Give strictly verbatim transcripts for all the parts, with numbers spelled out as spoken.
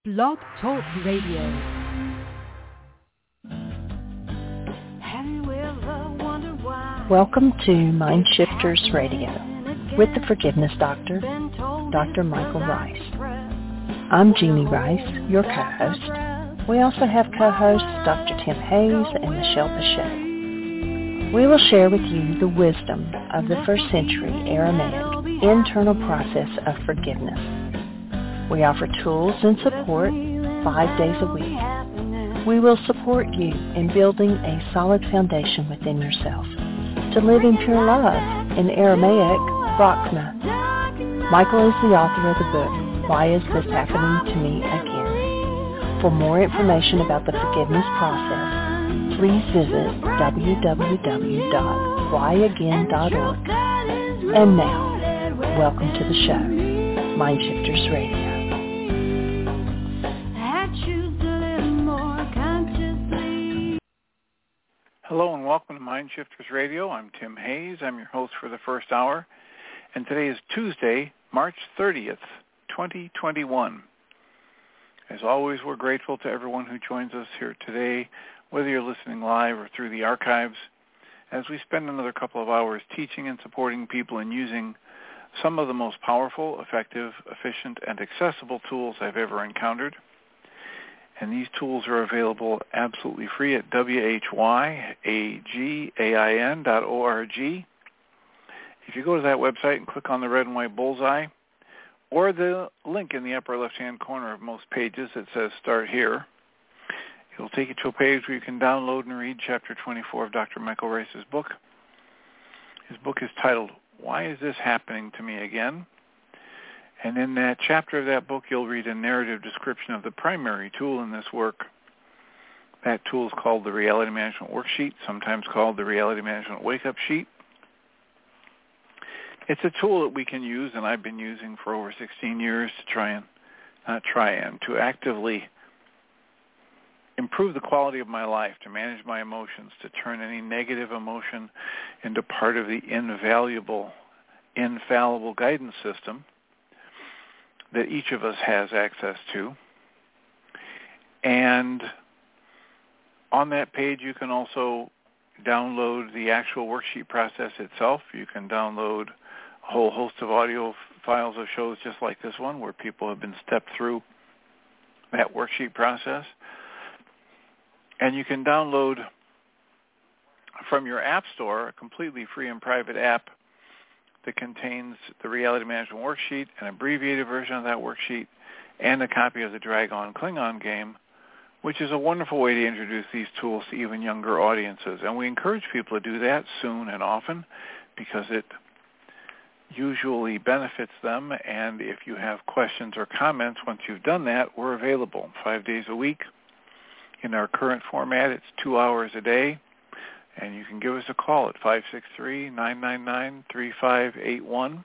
Blog Talk Radio. Welcome to Mind Shifters Radio with the Forgiveness Doctor, Doctor Michael Ryce. I'm Jeannie Ryce, your co-host. We also have co-hosts Doctor Tim Hayes and Michelle Bechet. We will share with you the wisdom of the first century Aramaic internal process of forgiveness. We offer tools and support five days a week. We will support you in building a solid foundation within yourself to live in pure love, in Aramaic, Rachma. Michael is the author of the book, Why Is This Happening to Me Again? For more information about the forgiveness process, please visit w w w dot why again dot org. And now, welcome to the show, Mind Shifters Radio. Hello and welcome to Mind Shifters Radio. I'm Tim Hayes. I'm your host for the first hour. And today is Tuesday, March thirtieth, twenty twenty-one. As always, we're grateful to everyone who joins us here today, whether you're listening live or through the archives, as we spend another couple of hours teaching and supporting people in using some of the most powerful, effective, efficient, and accessible tools I've ever encountered. And these tools are available absolutely free at w h y a g a i n dot org. If you go to that website and click on the red and white bullseye, or the link in the upper left-hand corner of most pages that says Start Here, it'll take you to a page where you can download and read Chapter twenty-four of Doctor Michael Ryce's book. His book is titled, Why Is This Happening to Me Again? And in that chapter of that book, you'll read a narrative description of the primary tool in this work. That tool is called the Reality Management Worksheet, sometimes called the Reality Management Wake-Up Sheet. It's a tool that we can use, and I've been using for over sixteen years to try and, not try and, to actively improve the quality of my life, to manage my emotions, to turn any negative emotion into part of the invaluable, infallible guidance system that each of us has access to. And on that page, you can also download the actual worksheet process itself. You can download a whole host of audio files of shows just like this one, where people have been stepped through that worksheet process. And you can download from your app store a completely free and private app that contains the Reality Management Worksheet, an abbreviated version of that worksheet, and a copy of the Dragon Klingon game, which is a wonderful way to introduce these tools to even younger audiences. And we encourage people to do that soon and often because it usually benefits them. And if you have questions or comments once you've done that, we're available five days a week. In our current format, it's two hours a day. And you can give us a call at five six three, nine nine nine, three five eight one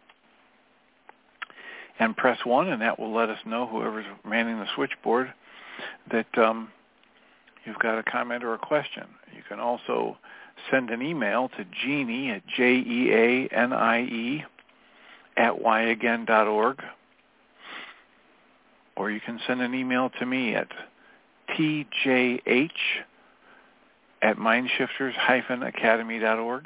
and press one, and that will let us know, whoever's manning the switchboard, that um, you've got a comment or a question. You can also send an email to Jeannie at J E A N I E at why again dot org, or you can send an email to me at T J H at mind shifters dash academy dot org,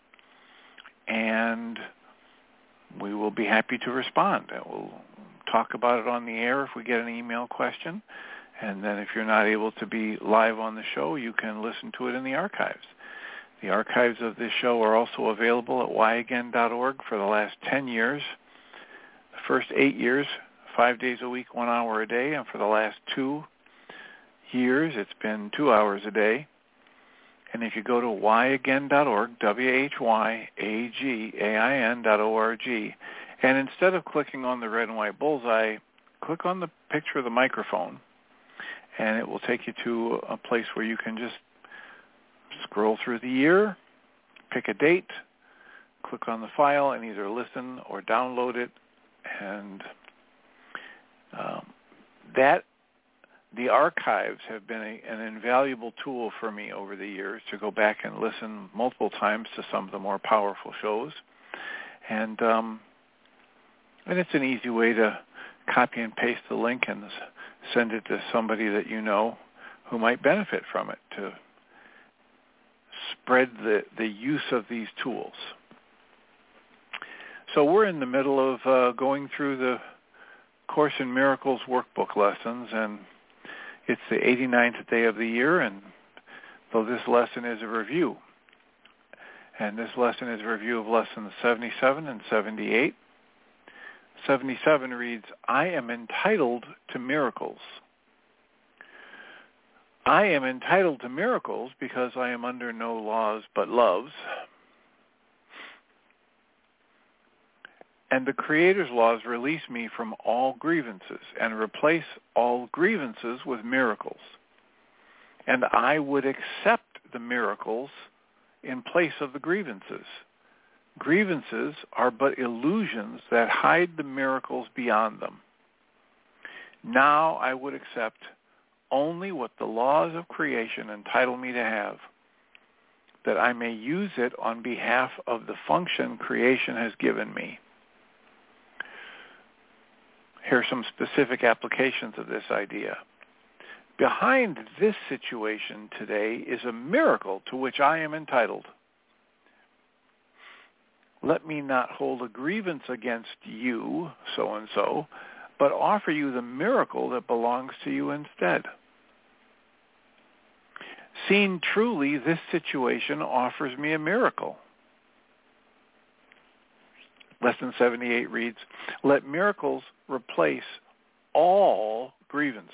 and we will be happy to respond. We'll talk about it on the air if we get an email question, and then if you're not able to be live on the show, you can listen to it in the archives. The archives of this show are also available at why again dot org for the last ten years. The first eight years, five days a week, one hour a day, and for the last two years, it's been two hours a day. And if you go to why again dot org, W H Y A G A I N dot O R G, and instead of clicking on the red and white bullseye, click on the picture of the microphone, and it will take you to a place where you can just scroll through the year, pick a date, click on the file, and either listen or download it. And um, that The archives have been a, an invaluable tool for me over the years to go back and listen multiple times to some of the more powerful shows. And um, and it's an easy way to copy and paste the link and send it to somebody that you know who might benefit from it, to spread the, the use of these tools. So we're in the middle of uh, going through the Course in Miracles workbook lessons, and it's the eighty-ninth day of the year, and so this lesson is a review. And this lesson is a review of lessons seventy-seven and seventy-eight. seventy-seven reads, I am entitled to miracles. I am entitled to miracles because I am under no laws but love's. And the Creator's laws release me from all grievances and replace all grievances with miracles. And I would accept the miracles in place of the grievances. Grievances are but illusions that hide the miracles beyond them. Now I would accept only what the laws of creation entitle me to have, that I may use it on behalf of the function creation has given me. Here are some specific applications of this idea. Behind this situation today is a miracle to which I am entitled. Let me not hold a grievance against you, so-and-so, but offer you the miracle that belongs to you instead. Seen truly, this situation offers me a miracle. Lesson seventy-eight reads, let miracles replace all grievances.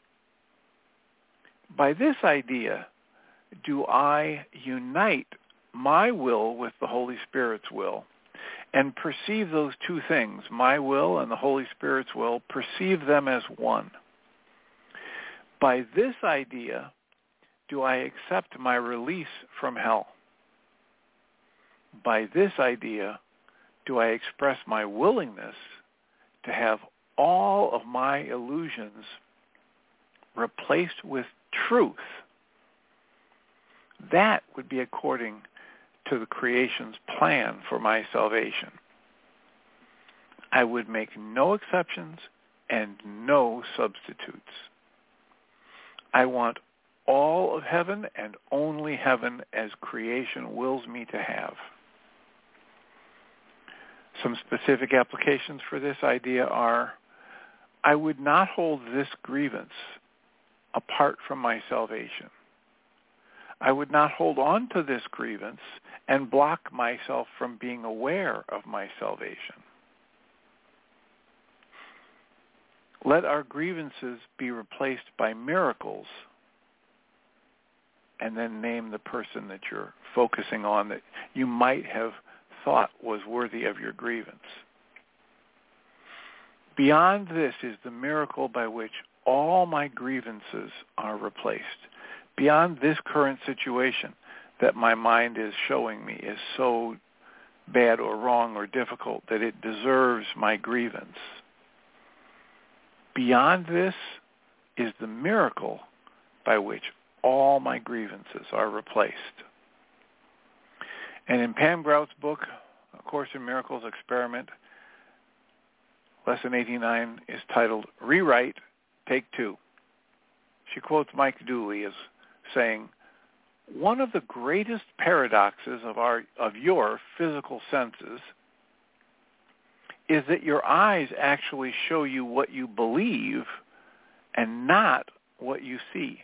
By this idea, do I unite my will with the Holy Spirit's will and perceive those two things, my will and the Holy Spirit's will, perceive them as one. By this idea, do I accept my release from hell. By this idea, do I express my willingness to have all of my illusions replaced with truth. That would be according to the creation's plan for my salvation. I would make no exceptions and no substitutes. I want all of heaven and only heaven as creation wills me to have. Some specific applications for this idea are, I would not hold this grievance apart from my salvation. I would not hold on to this grievance and block myself from being aware of my salvation. Let our grievances be replaced by miracles, and then name the person that you're focusing on that you might have thought was worthy of your grievance. Beyond this is the miracle by which all my grievances are replaced. Beyond this current situation that my mind is showing me is so bad or wrong or difficult that it deserves my grievance. Beyond this is the miracle by which all my grievances are replaced. And in Pam Grout's book, A Course in Miracles Experiment, Lesson eighty-nine is titled, Rewrite, Take Two. She quotes Mike Dooley as saying, one of the greatest paradoxes of our of your physical senses is that your eyes actually show you what you believe and not what you see.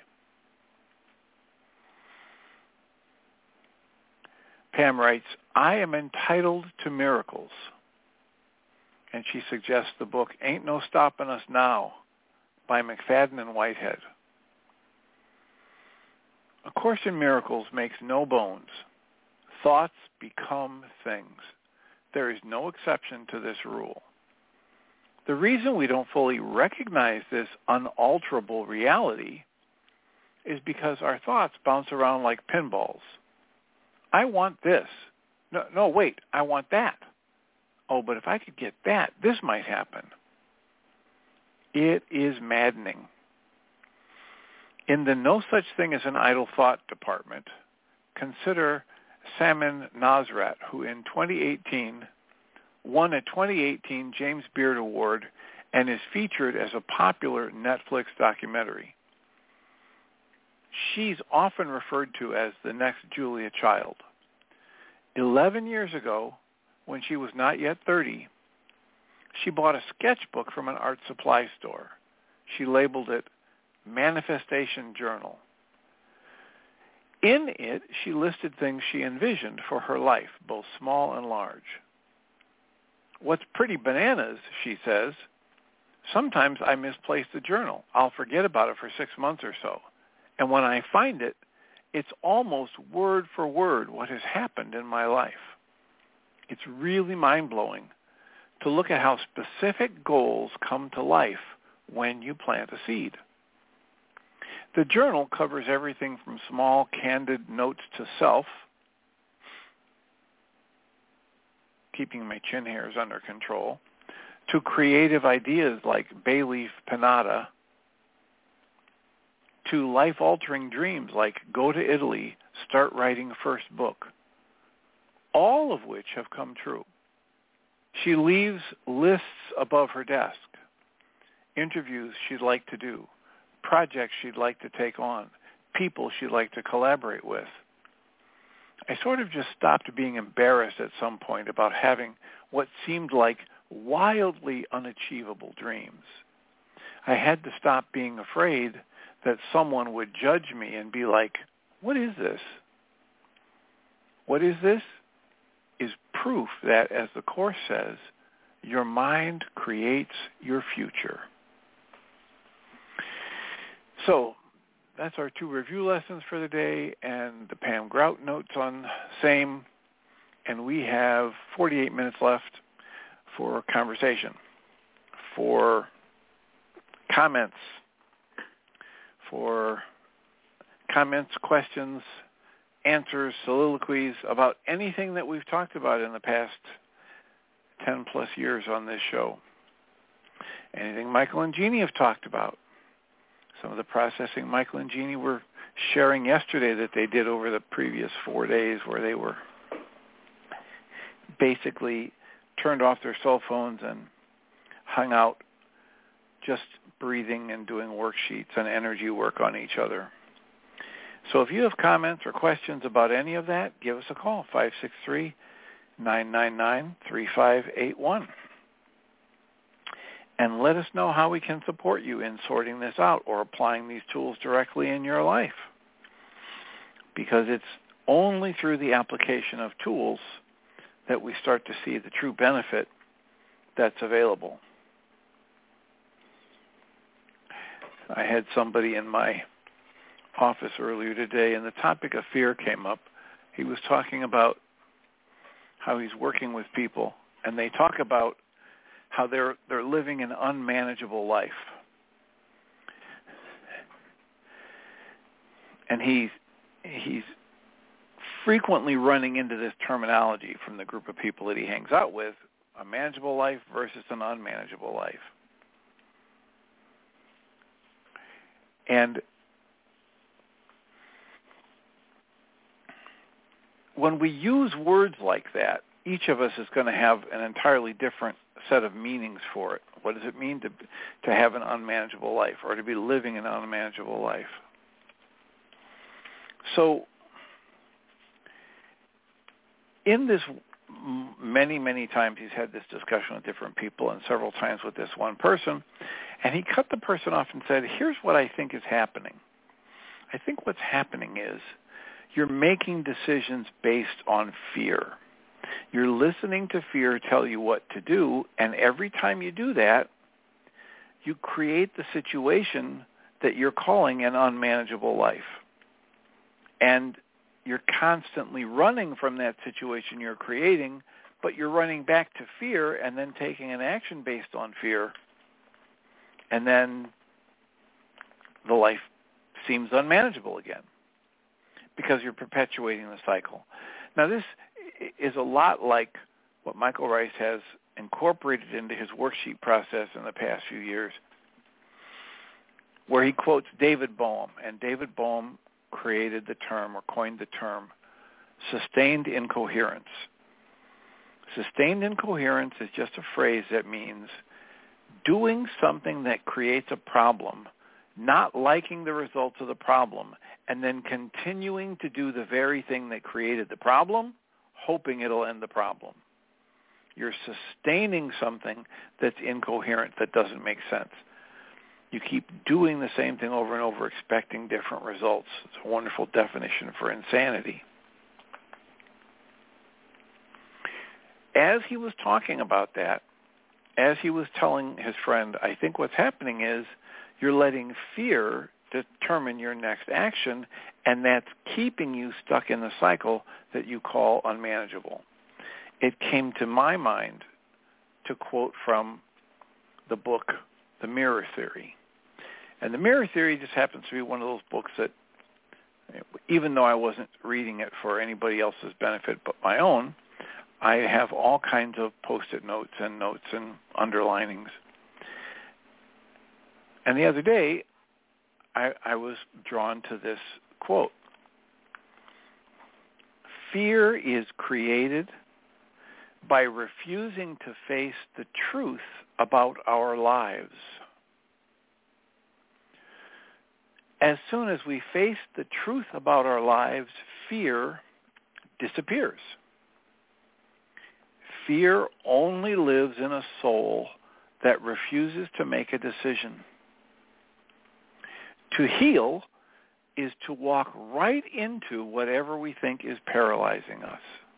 Pam writes, I am entitled to miracles. And she suggests the book Ain't No Stoppin' Us Now by McFadden and Whitehead. A Course in Miracles makes no bones. Thoughts become things. There is no exception to this rule. The reason we don't fully recognize this unalterable reality is because our thoughts bounce around like pinballs. I want this. No, no, wait, I want that. Oh, but if I could get that, this might happen. It is maddening. In the No Such Thing as an Idle Thought department, consider Samin Nosrat, who in twenty eighteen won a twenty eighteen James Beard Award and is featured as a popular Netflix documentary. She's often referred to as the next Julia Child. Eleven years ago, when she was not yet thirty, she bought a sketchbook from an art supply store. She labeled it Manifestation Journal. In it, she listed things she envisioned for her life, both small and large. What's pretty bananas, she says, sometimes I misplace the journal. I'll forget about it for six months or so. And when I find it, it's almost word for word what has happened in my life. It's really mind-blowing to look at how specific goals come to life when you plant a seed. The journal covers everything from small, candid notes to self, keeping my chin hairs under control, to creative ideas like bay leaf panada, to life-altering dreams like go to Italy, start writing first book, all of which have come true. She leaves lists above her desk, interviews she'd like to do, projects she'd like to take on, people she'd like to collaborate with. I sort of just stopped being embarrassed at some point about having what seemed like wildly unachievable dreams. I had to stop being afraid that someone would judge me and be like, what is this? What is this? Is proof that, as the Course says, your mind creates your future. So that's our two review lessons for the day and the Pam Grout notes on same. And we have forty-eight minutes left for conversation, for comments, for comments, questions, answers, soliloquies about anything that we've talked about in the past ten plus years on this show. Anything Michael and Jeannie have talked about. Some of the processing Michael and Jeannie were sharing yesterday that they did over the previous four days where they were basically turned off their cell phones and hung out just breathing and doing worksheets and energy work on each other. So if you have comments or questions about any of that, give us a call, five six three, nine nine nine, three five eight one. And let us know how we can support you in sorting this out or applying these tools directly in your life. Because it's only through the application of tools that we start to see the true benefit that's available. I had somebody in my office earlier today, and the topic of fear came up. He was talking about how he's working with people, and they talk about how they're they're living an unmanageable life. And he's he's frequently running into this terminology from the group of people that he hangs out with, a manageable life versus an unmanageable life. And when we use words like that, each of us is going to have an entirely different set of meanings for it. What does it mean to to have an unmanageable life or to be living an unmanageable life? So in this, many, many times he's had this discussion with different people and several times with this one person, and he cut the person off and said, here's what I think is happening. I think what's happening is you're making decisions based on fear. You're listening to fear tell you what to do, and every time you do that, you create the situation that you're calling an unmanageable life. And you're constantly running from that situation you're creating, but you're running back to fear and then taking an action based on fear, and then the life seems unmanageable again because you're perpetuating the cycle. Now, this is a lot like what Michael Rice has incorporated into his worksheet process in the past few years, where he quotes David Bohm, and David Bohm created the term or coined the term sustained incoherence. Sustained incoherence is just a phrase that means doing something that creates a problem, not liking the results of the problem, and then continuing to do the very thing that created the problem, hoping it'll end the problem. You're sustaining something that's incoherent, that doesn't make sense. You keep doing the same thing over and over, expecting different results. It's a wonderful definition for insanity. As he was talking about that, as he was telling his friend, I think what's happening is you're letting fear determine your next action, and that's keeping you stuck in the cycle that you call unmanageable. It came to my mind to quote from the book, The Mirror Theory. And The Mirror Theory just happens to be one of those books that, even though I wasn't reading it for anybody else's benefit but my own, I have all kinds of post-it notes and notes and underlinings. And the other day, I, I was drawn to this quote. Fear is created by refusing to face the truth about our lives. As soon as we face the truth about our lives, fear disappears. Fear only lives in a soul that refuses to make a decision. To heal is to walk right into whatever we think is paralyzing us.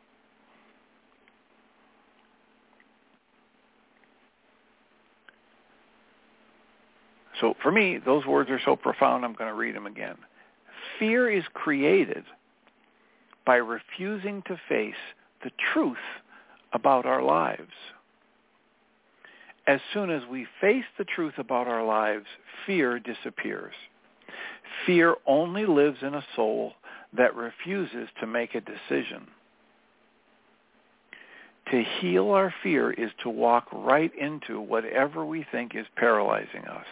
So for me, those words are so profound, I'm going to read them again. Fear is created by refusing to face the truth about our lives. As soon as we face the truth about our lives, fear disappears. Fear only lives in a soul that refuses to make a decision. To heal our fear is to walk right into whatever we think is paralyzing us.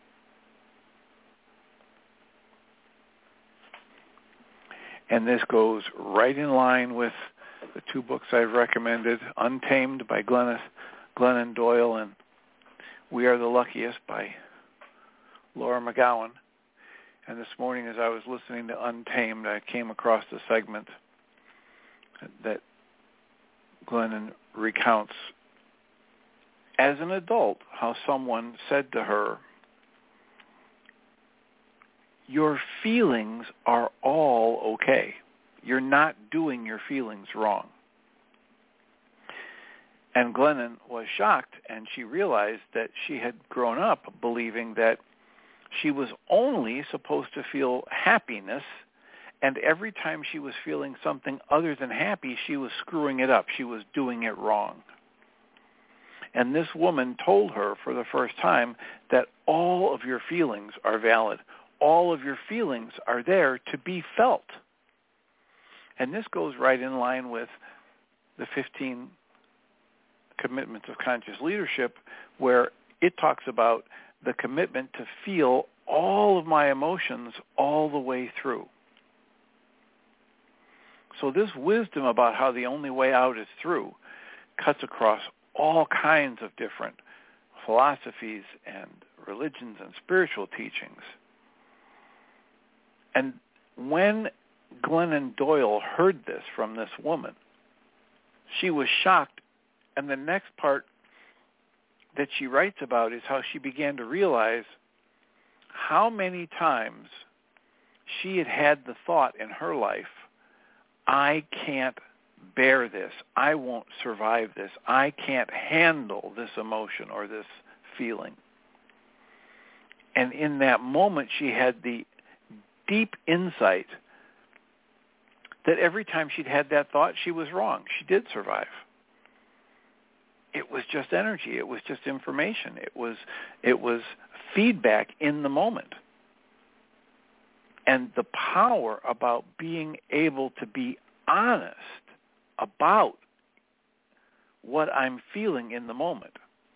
And this goes right in line with the two books I've recommended, Untamed by Glenn, Glennon Doyle and We Are the Luckiest by Laura McGowan. And this morning as I was listening to Untamed, I came across the segment that Glennon recounts as an adult how someone said to her, your feelings are all okay. You're not doing your feelings wrong. And Glennon was shocked, and she realized that she had grown up believing that she was only supposed to feel happiness, and every time she was feeling something other than happy, she was screwing it up. She was doing it wrong. And this woman told her for the first time that all of your feelings are valid. All of your feelings are there to be felt. And this goes right in line with the fifteen commitments of conscious leadership, where it talks about the commitment to feel all of my emotions all the way through. So this wisdom about how the only way out is through cuts across all kinds of different philosophies and religions and spiritual teachings. And when Glennon Doyle heard this from this woman, she was shocked. And the next part that she writes about is how she began to realize how many times she had had the thought in her life, I can't bear this. I won't survive this. I can't handle this emotion or this feeling. And in that moment, she had the deep insight that every time she'd had that thought, she was wrong. She did survive. It was just energy. It was just information. It was it was feedback in the moment. And the power about being able to be honest about what I'm feeling in the moment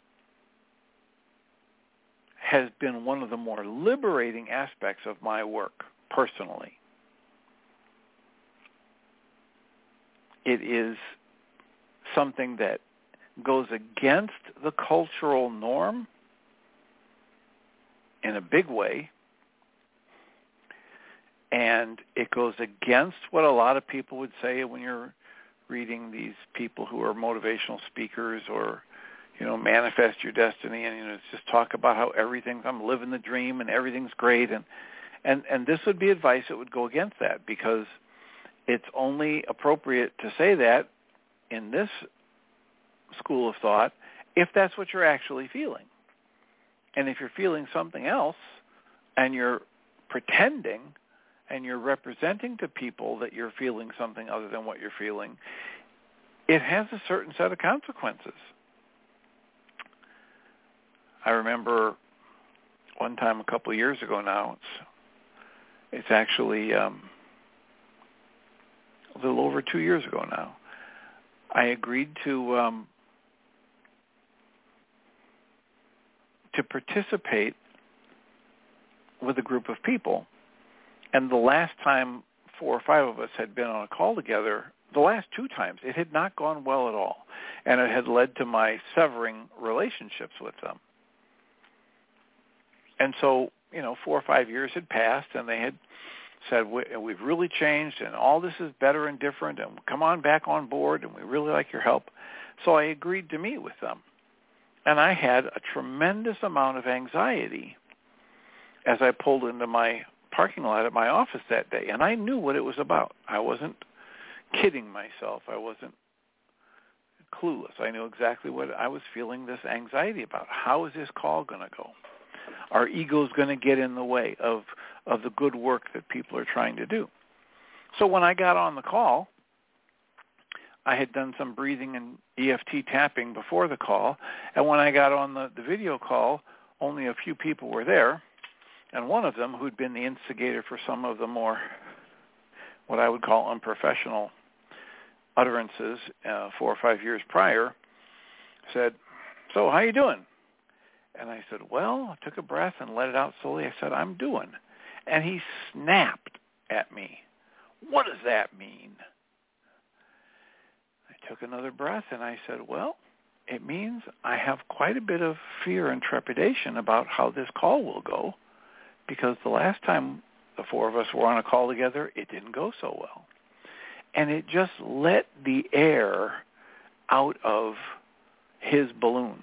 has been one of the more liberating aspects of my work personally. It is something that goes against the cultural norm, in a big way. And it goes against what a lot of people would say when you're reading these people who are motivational speakers or, you know, manifest your destiny, and, you know, just talk about how everything, I'm living the dream and everything's great. And, and, and this would be advice that would go against that, because it's only appropriate to say that in this school of thought if that's what you're actually feeling. And if you're feeling something else and you're pretending and you're representing to people that you're feeling something other than what you're feeling, it has a certain set of consequences. I remember one time a couple of years ago now, it's, it's actually um, a little over two years ago now, I agreed to um, to participate with a group of people. And the last time four or five of us had been on a call together, the last two times, it had not gone well at all. And it had led to my severing relationships with them. And so, you know, four or five years had passed, and they had said, we've really changed, and all this is better and different, and come on back on board, and we really like your help. So I agreed to meet with them. And I had a tremendous amount of anxiety as I pulled into my parking lot at my office that day, and I knew what it was about. I wasn't kidding myself. I wasn't clueless. I knew exactly what I was feeling this anxiety about. How is this call going to go? Our ego's going to get in the way of, of the good work that people are trying to do. So when I got on the call, I had done some breathing and E F T tapping before the call, and when I got on the, the video call, only a few people were there, and one of them, who'd been the instigator for some of the more, what I would call unprofessional utterances uh, four or five years prior, said, so how you doing? And I said, well, I took a breath and let it out slowly. I said, I'm doing. And he snapped at me. What does that mean? I took another breath and I said, well, it means I have quite a bit of fear and trepidation about how this call will go, because the last time the four of us were on a call together, it didn't go so well. And it just let the air out of his balloon.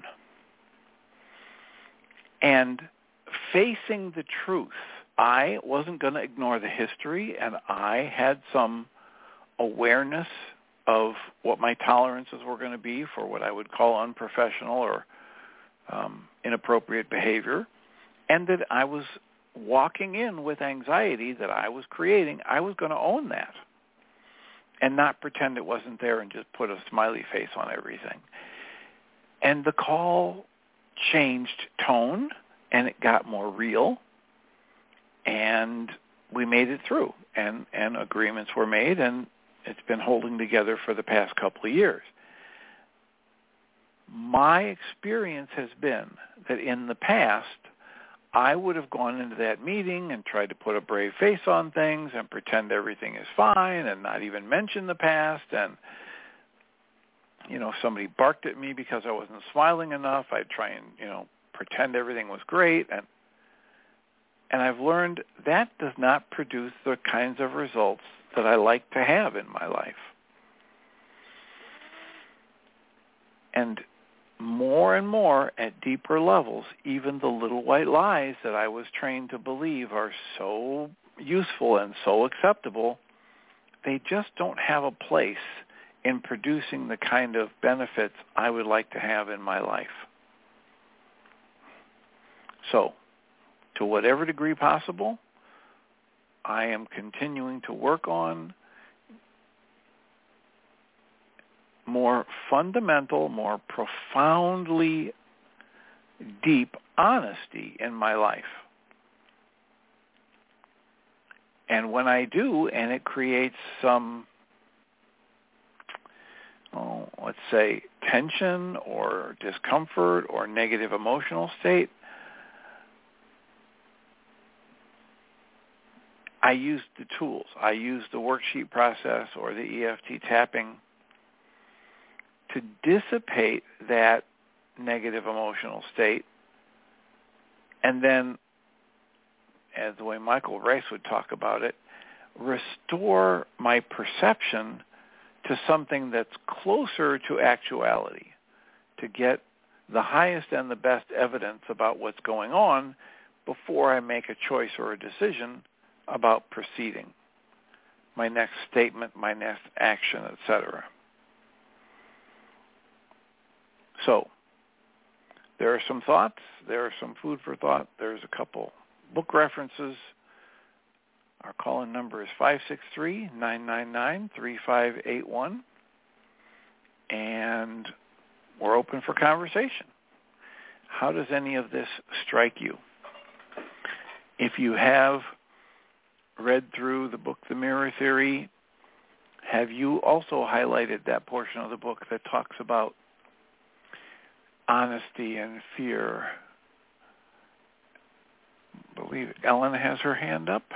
And facing the truth, I wasn't going to ignore the history, and I had some awareness of what my tolerances were going to be for what I would call unprofessional or um, inappropriate behavior, and that I was walking in with anxiety that I was creating. I was going to own that and not pretend it wasn't there and just put a smiley face on everything. And the call changed tone, and it got more real, and we made it through, and, and agreements were made, and it's been holding together for the past couple of years. My experience has been that in the past, I would have gone into that meeting and tried to put a brave face on things and pretend everything is fine and not even mention the past. And, you know, if somebody barked at me because I wasn't smiling enough, I'd try and, you know, pretend everything was great. And and I've learned that does not produce the kinds of results that I like to have in my life. And more and more at deeper levels, even the little white lies that I was trained to believe are so useful and so acceptable, they just don't have a place in producing the kind of benefits I would like to have in my life. So, to whatever degree possible, I am continuing to work on more fundamental, more profoundly deep honesty in my life. And when I do, and it creates some, oh, let's say, tension or discomfort or negative emotional state, I use the tools. I use the worksheet process or the E F T tapping to dissipate that negative emotional state, and then as the way Michael Rice would talk about it, restore my perception to something that's closer to actuality, to get the highest and the best evidence about what's going on before I make a choice or a decision about proceeding, my next statement, my next action, et cetera. So, there are some thoughts, there are some food for thought, there's a couple book references. Our call-in number is five six three, nine nine nine, three five eight one, and we're open for conversation. How does any of this strike you? If you have read through the book, The Mirror Theory, have you also highlighted that portion of the book that talks about honesty and fear? I believe Ellen has her hand up.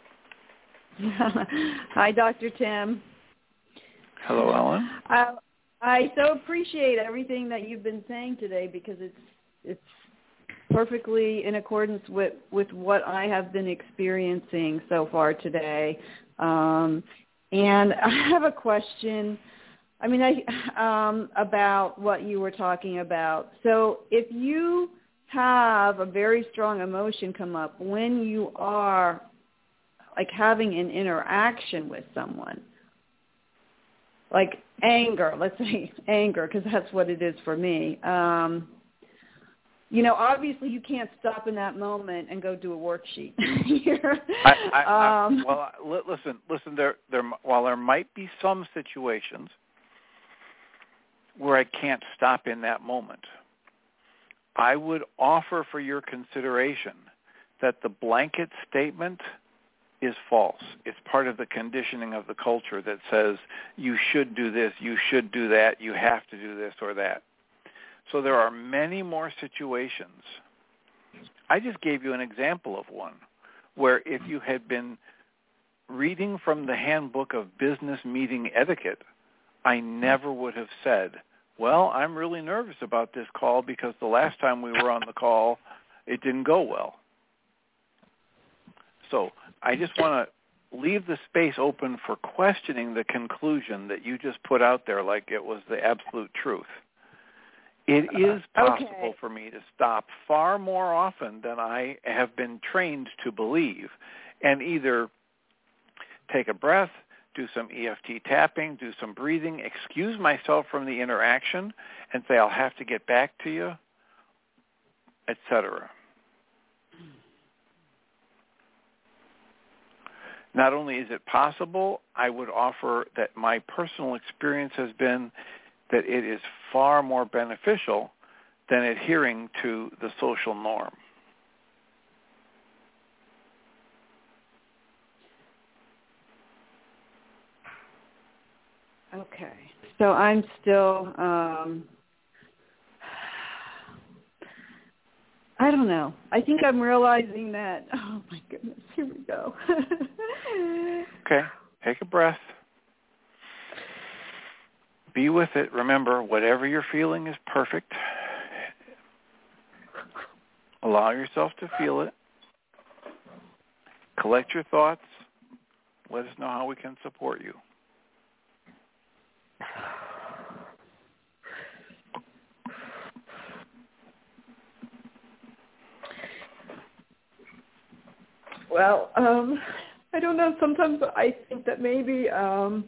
Hi, Doctor Tim. Hello, Ellen. Uh, I so appreciate everything that you've been saying today because it's it's perfectly in accordance with, with what I have been experiencing so far today. Um, and I have a question. I mean, I um, about what you were talking about. So if you have a very strong emotion come up when you are like having an interaction with someone, like anger, let's say anger, because that's what it is for me. Um, you know, obviously you can't stop in that moment and go do a worksheet. I, I, um, I, well, listen, listen. There, there. While there might be some situations where I can't stop in that moment, I would offer for your consideration that the blanket statement is false. It's part of the conditioning of the culture that says you should do this, you should do that, you have to do this or that. So there are many more situations. I just gave you an example of one where if you had been reading from the Handbook of Business Meeting Etiquette, I never would have said, well, I'm really nervous about this call because the last time we were on the call, it didn't go well. So I just want to leave the space open for questioning the conclusion that you just put out there like it was the absolute truth. It is possible okay. for me to stop far more often than I have been trained to believe and either take a breath, do some E F T tapping, do some breathing, excuse myself from the interaction and say I'll have to get back to you, et cetera. Not only is it possible, I would offer that my personal experience has been that it is far more beneficial than adhering to the social norm. Okay. So I'm still, um, I don't know. I think I'm realizing that, oh my goodness, here we go. Okay. Take a breath. Be with it. Remember, whatever you're feeling is perfect. Allow yourself to feel it. Collect your thoughts. Let us know how we can support you. Well, um, I don't know. Sometimes I think that maybe um,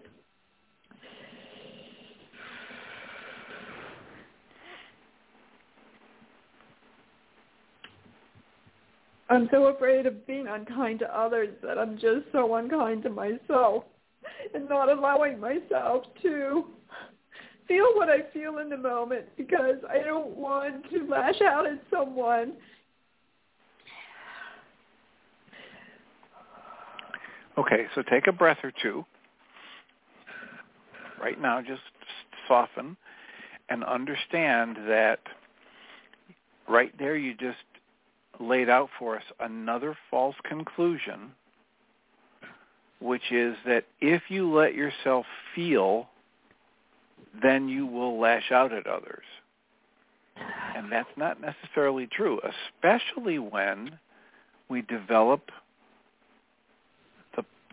I'm so afraid of being unkind to others that I'm just so unkind to myself and not allowing myself to feel what I feel in the moment because I don't want to lash out at someone. Okay, so take a breath or two. Right now, just soften and understand that right there you just laid out for us another false conclusion, which is that if you let yourself feel, then you will lash out at others. And that's not necessarily true, especially when we develop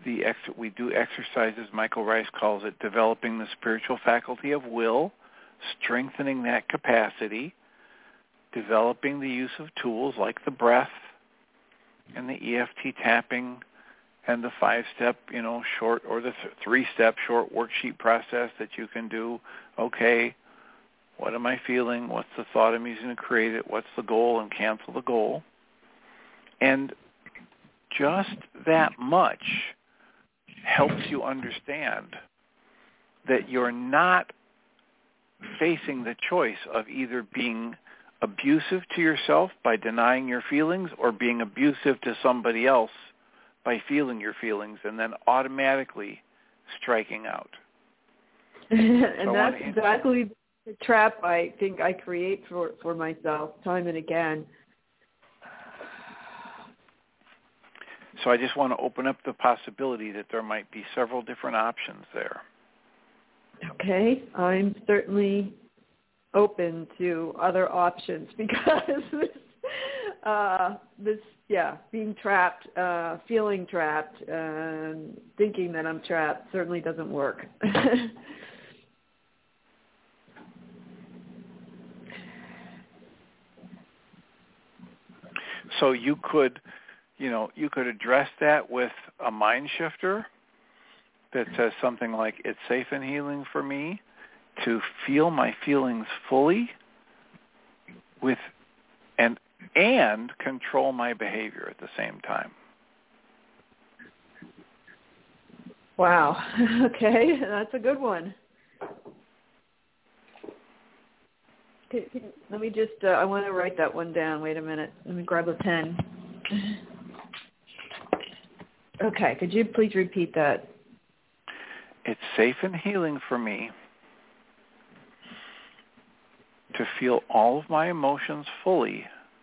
the ex- we do exercises. Michael Rice calls it developing the spiritual faculty of will, strengthening that capacity, developing the use of tools like the breath and the E F T tapping and the five-step, you know, short or the th- three-step short worksheet process that you can do. Okay, what am I feeling? What's the thought I'm using to create it? What's the goal? And cancel the goal. And just that much helps you understand that you're not facing the choice of either being abusive to yourself by denying your feelings or being abusive to somebody else by feeling your feelings and then automatically striking out. And so that's wanna... exactly the trap I think I create for, for myself time and again. So I just want to open up the possibility that there might be several different options there. Okay, I'm certainly open to other options because this, uh, this, yeah, being trapped, uh, feeling trapped, and uh, thinking that I'm trapped certainly doesn't work. So you could, you know, you could address that with a mind shifter that says something like, it's safe and healing for me to feel my feelings fully with and and control my behavior at the same time. Wow. Okay, that's a good one. Can, can, let me just, uh, I want to write that one down. Wait a minute. Let me grab a pen. Okay, could you please repeat that? It's safe and healing for me to feel all of my emotions fully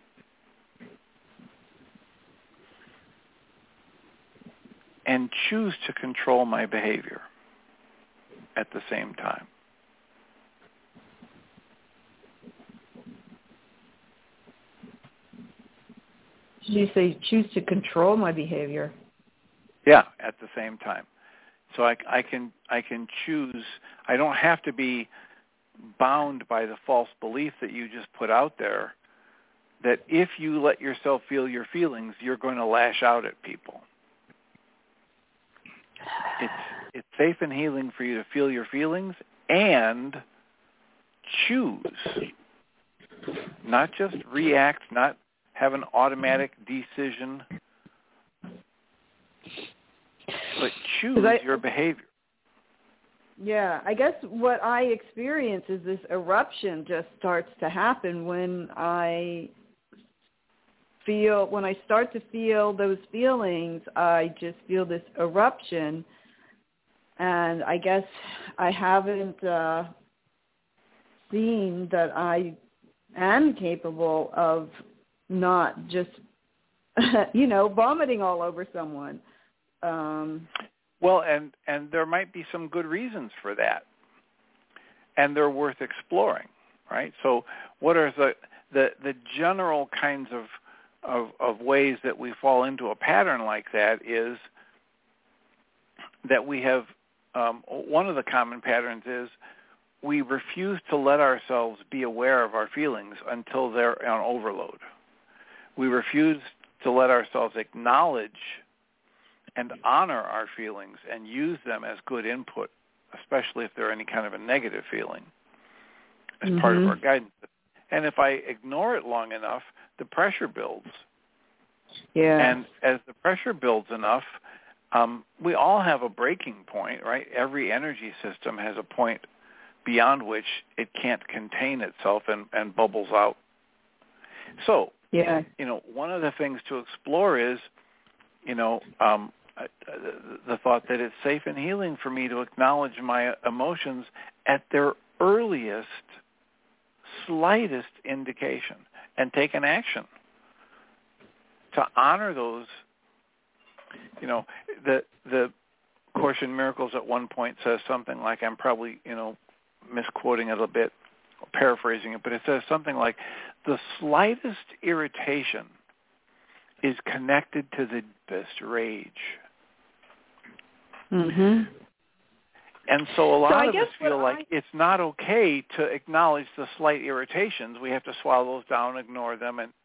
and choose to control my behavior at the same time. Did you say choose to control my behavior? Yeah, at the same time. So I, I can I can choose. I don't have to be bound by the false belief that you just put out there that if you let yourself feel your feelings, you're going to lash out at people. It's it's safe and healing for you to feel your feelings and choose, not just react, not have an automatic decision, but choose I, your behavior. Yeah, I guess what I experience is this eruption just starts to happen when I feel, when I start to feel those feelings, I just feel this eruption. And I guess I haven't uh, seen that I am capable of not just, you know, vomiting all over someone. Um, well, and, and there might be some good reasons for that, and they're worth exploring, right? So what are the the, the general kinds of, of of ways that we fall into a pattern like that is that we have, um, one of the common patterns is we refuse to let ourselves be aware of our feelings until they're on overload. We refuse to let ourselves acknowledge and honor our feelings and use them as good input, especially if they're any kind of a negative feeling, as mm-hmm. part of our guidance. And if I ignore it long enough, the pressure builds. Yeah. And as the pressure builds enough, um, we all have a breaking point, right? Every energy system has a point beyond which it can't contain itself and, and bubbles out. So, yeah. you know, one of the things to explore is, you know, um, the thought that it's safe and healing for me to acknowledge my emotions at their earliest, slightest indication and take an action to honor those. You know, the the Course in Miracles at one point says something like, I'm probably, you know, misquoting it a bit, paraphrasing it, but it says something like, the slightest irritation is connected to the deepest rage. Mm-hmm. And so a lot so of us feel like I... it's not okay to acknowledge the slight irritations. We have to swallow those down, ignore them, and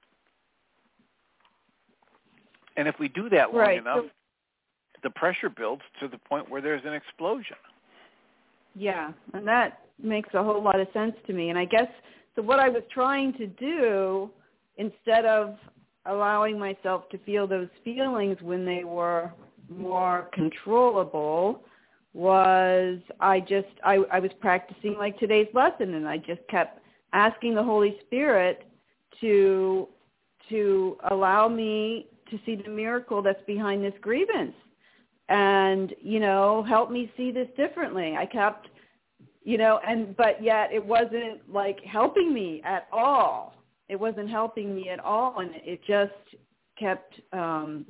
and if we do that long right. enough, so... the pressure builds to the point where there's an explosion. Yeah, and that makes a whole lot of sense to me. And I guess, so what I was trying to do, instead of allowing myself to feel those feelings when they were more controllable, was I just, I, I was practicing like today's lesson, and I just kept asking the Holy Spirit to to allow me to see the miracle that's behind this grievance. And, you know, help me see this differently. I kept, you know, and but yet it wasn't like helping me at all. It wasn't helping me at all, and it just kept, um,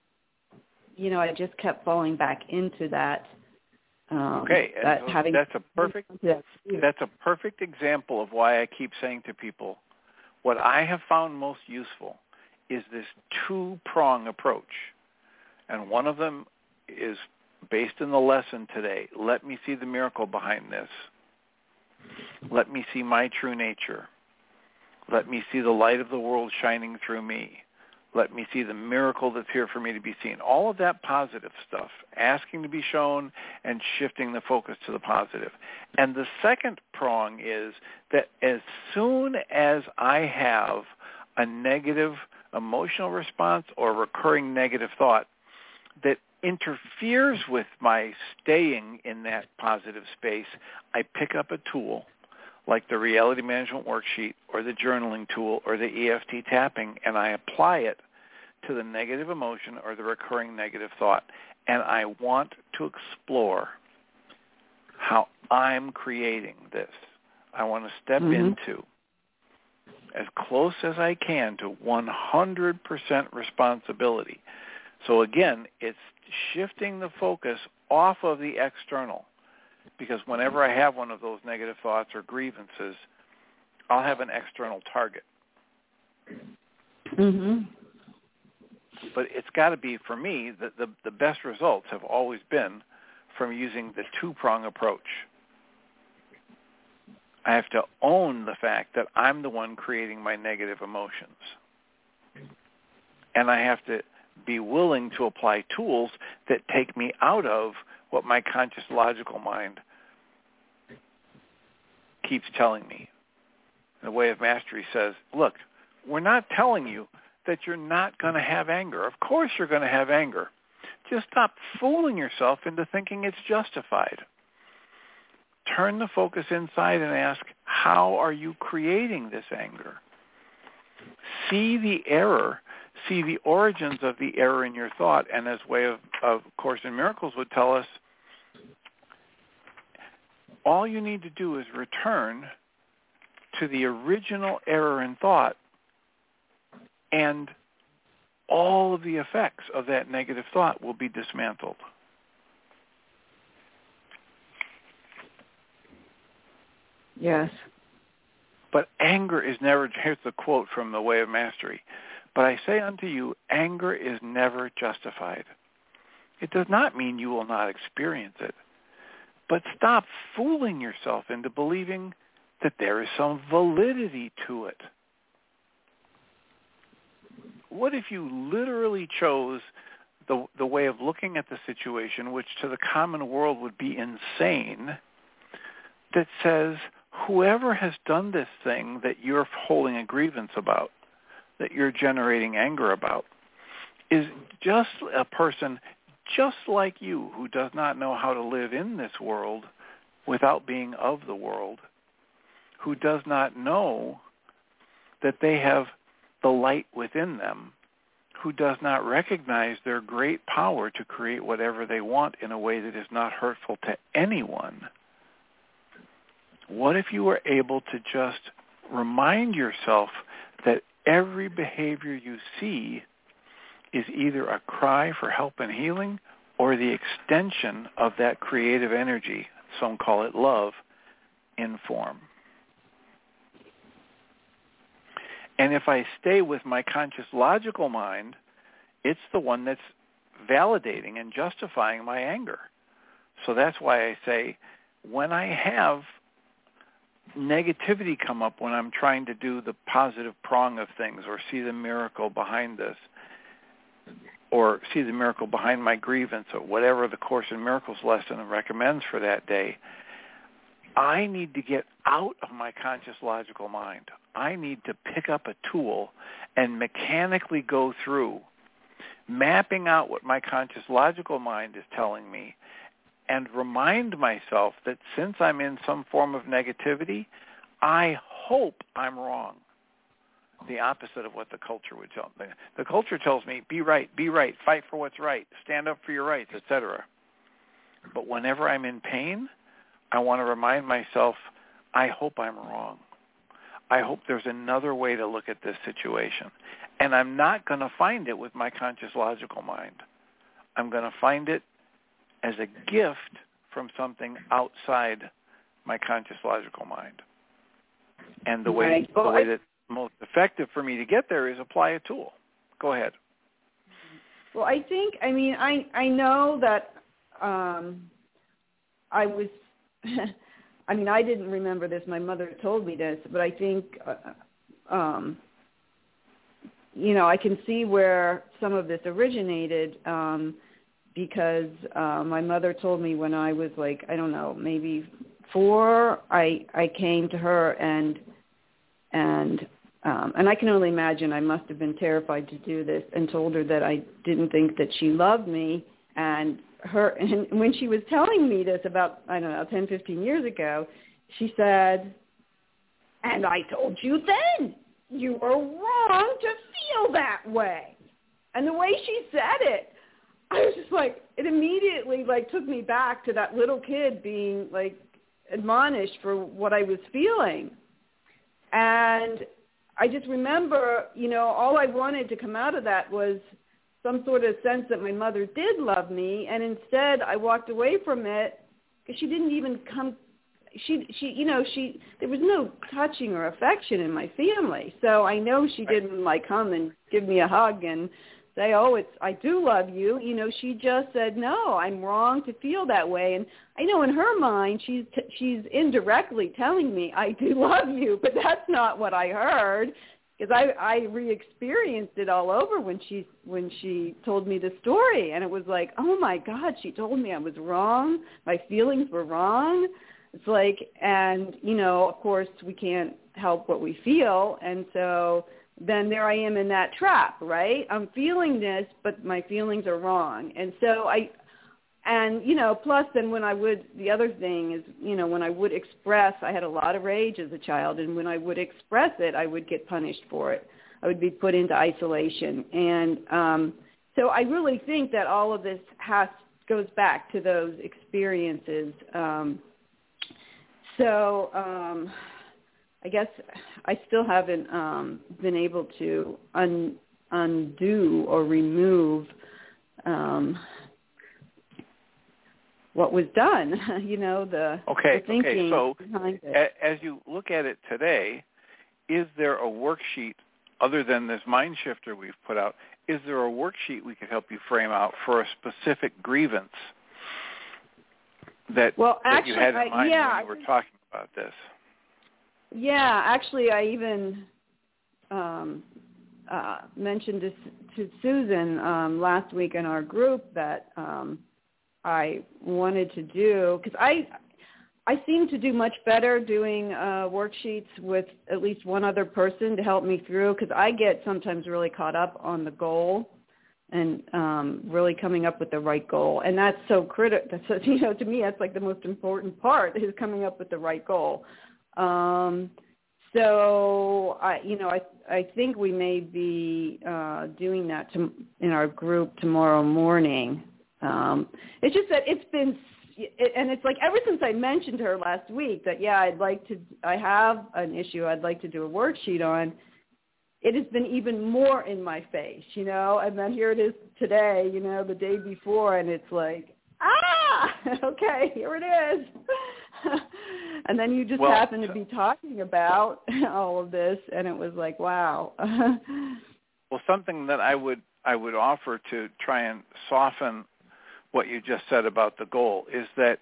you know, I just kept falling back into that. Um, okay, that so having that's a perfect. That's a perfect example of why I keep saying to people, what I have found most useful is this two-prong approach, and one of them is based in the lesson today. Let me see the miracle behind this. Let me see my true nature. Let me see the light of the world shining through me. Let me see the miracle that's here for me to be seen. All of that positive stuff, asking to be shown and shifting the focus to the positive. And the second prong is that as soon as I have a negative emotional response or recurring negative thought that interferes with my staying in that positive space, I pick up a tool like the reality management worksheet or the journaling tool or the E F T tapping, and I apply it to the negative emotion or the recurring negative thought. And I want to explore how I'm creating this. I want to step mm-hmm. into as close as I can to one hundred percent responsibility. So again, it's shifting the focus off of the external, because whenever I have one of those negative thoughts or grievances, I'll have an external target. Mm-hmm. But it's got to be, for me, the, the, the best results have always been from using the two-prong approach. I have to own the fact that I'm the one creating my negative emotions. And I have to be willing to apply tools that take me out of what my conscious logical mind keeps telling me. The Way of Mastery says, look, we're not telling you that you're not going to have anger. Of course you're going to have anger. Just stop fooling yourself into thinking it's justified. Turn the focus inside and ask, how are you creating this anger? See the error. See the origins of the error in your thought. And as Way of, of Course in Miracles would tell us, all you need to do is return to the original error in thought, and all of the effects of that negative thought will be dismantled. Yes. But anger is never, here's the quote from the Way of Mastery, but I say unto you, anger is never justified. It does not mean you will not experience it, but stop fooling yourself into believing that there is some validity to it. What if you literally chose the the way of looking at the situation, which to the common world would be insane, that says whoever has done this thing that you're holding a grievance about, that you're generating anger about, is just a person just like you who does not know how to live in this world without being of the world, who does not know that they have the light within them, who does not recognize their great power to create whatever they want in a way that is not hurtful to anyone. What if you were able to just remind yourself that every behavior you see is either a cry for help and healing or the extension of that creative energy, some call it love, in form? And if I stay with my conscious logical mind, it's the one that's validating and justifying my anger. So that's why I say when I have negativity come up when I'm trying to do the positive prong of things or see the miracle behind this or see the miracle behind my grievance or whatever the Course in Miracles lesson recommends for that day, I need to get out of my conscious logical mind. I need to pick up a tool and mechanically go through mapping out what my conscious logical mind is telling me and remind myself that since I'm in some form of negativity, I hope I'm wrong. The opposite of what the culture would tell me. The culture tells me, be right, be right, fight for what's right, stand up for your rights, et cetera. But whenever I'm in pain, I want to remind myself, I hope I'm wrong. I hope there's another way to look at this situation. And I'm not going to find it with my conscious logical mind. I'm going to find it as a gift from something outside my conscious logical mind. And the way, right. the well, way I, that's most effective for me to get there is apply a tool. Go ahead. Well, I think, I mean, I, I know that um, I was, I mean, I didn't remember this. My mother told me this, but I think, uh, um, you know, I can see where some of this originated um, because uh, my mother told me when I was like, I don't know, maybe four, I, I came to her and, and, um, and I can only imagine I must have been terrified to do this and told her that I didn't think that she loved me. And her, and when she was telling me this about, I don't know, ten, fifteen years ago, she said, and I told you then, you were wrong to feel that way. And the way she said it, I was just like, it immediately like took me back to that little kid being like admonished for what I was feeling. And I just remember, you know, all I wanted to come out of that was some sort of sense that my mother did love me. And instead I walked away from it because she didn't even come, she, she, you know, she, there was no touching or affection in my family. So I know she didn't like come and give me a hug and say, oh, it's, I do love you. You know, she just said, no, I'm wrong to feel that way. And I know in her mind, she's, t- she's indirectly telling me I do love you, but that's not what I heard because I, I re-experienced it all over when she, when she told me the story. And it was like, oh my God, she told me I was wrong. My feelings were wrong. It's like, and, you know, of course we can't help what we feel. And so then there I am in that trap, right? I'm feeling this, but my feelings are wrong. And so I, and, you know, plus then when I would, the other thing is, you know, when I would express, I had a lot of rage as a child, and when I would express it, I would get punished for it. I would be put into isolation. And um, so I really think that all of this has, goes back to those experiences. Um, so, um, I guess I still haven't um, been able to un, undo or remove um, what was done, you know, the, okay, the thinking okay. So behind it. A, as you look at it today, is there a worksheet other than this mind shifter we've put out? Is there a worksheet we could help you frame out for a specific grievance that, well, that actually, you had in I, mind yeah, when you were talking about this? Yeah, actually, I even um, uh, mentioned to, to Susan um, last week in our group that um, I wanted to do, because I, I seem to do much better doing uh, worksheets with at least one other person to help me through, because I get sometimes really caught up on the goal and um, really coming up with the right goal. And that's so critical. That's, you know, to me, that's like the most important part is coming up with the right goal. Um, so I, you know, I, I think we may be, uh, doing that to, in our group tomorrow morning. Um, it's just that it's been, it, and it's like ever since I mentioned to her last week that, yeah, I'd like to, I have an issue I'd like to do a worksheet on, it has been even more in my face, you know, and then here it is today, you know, the day before, and it's like, ah, okay, here it is. And then you just well, happen to be talking about all of this, and it was like, wow. Well, something that I would I would offer to try and soften what you just said about the goal, is that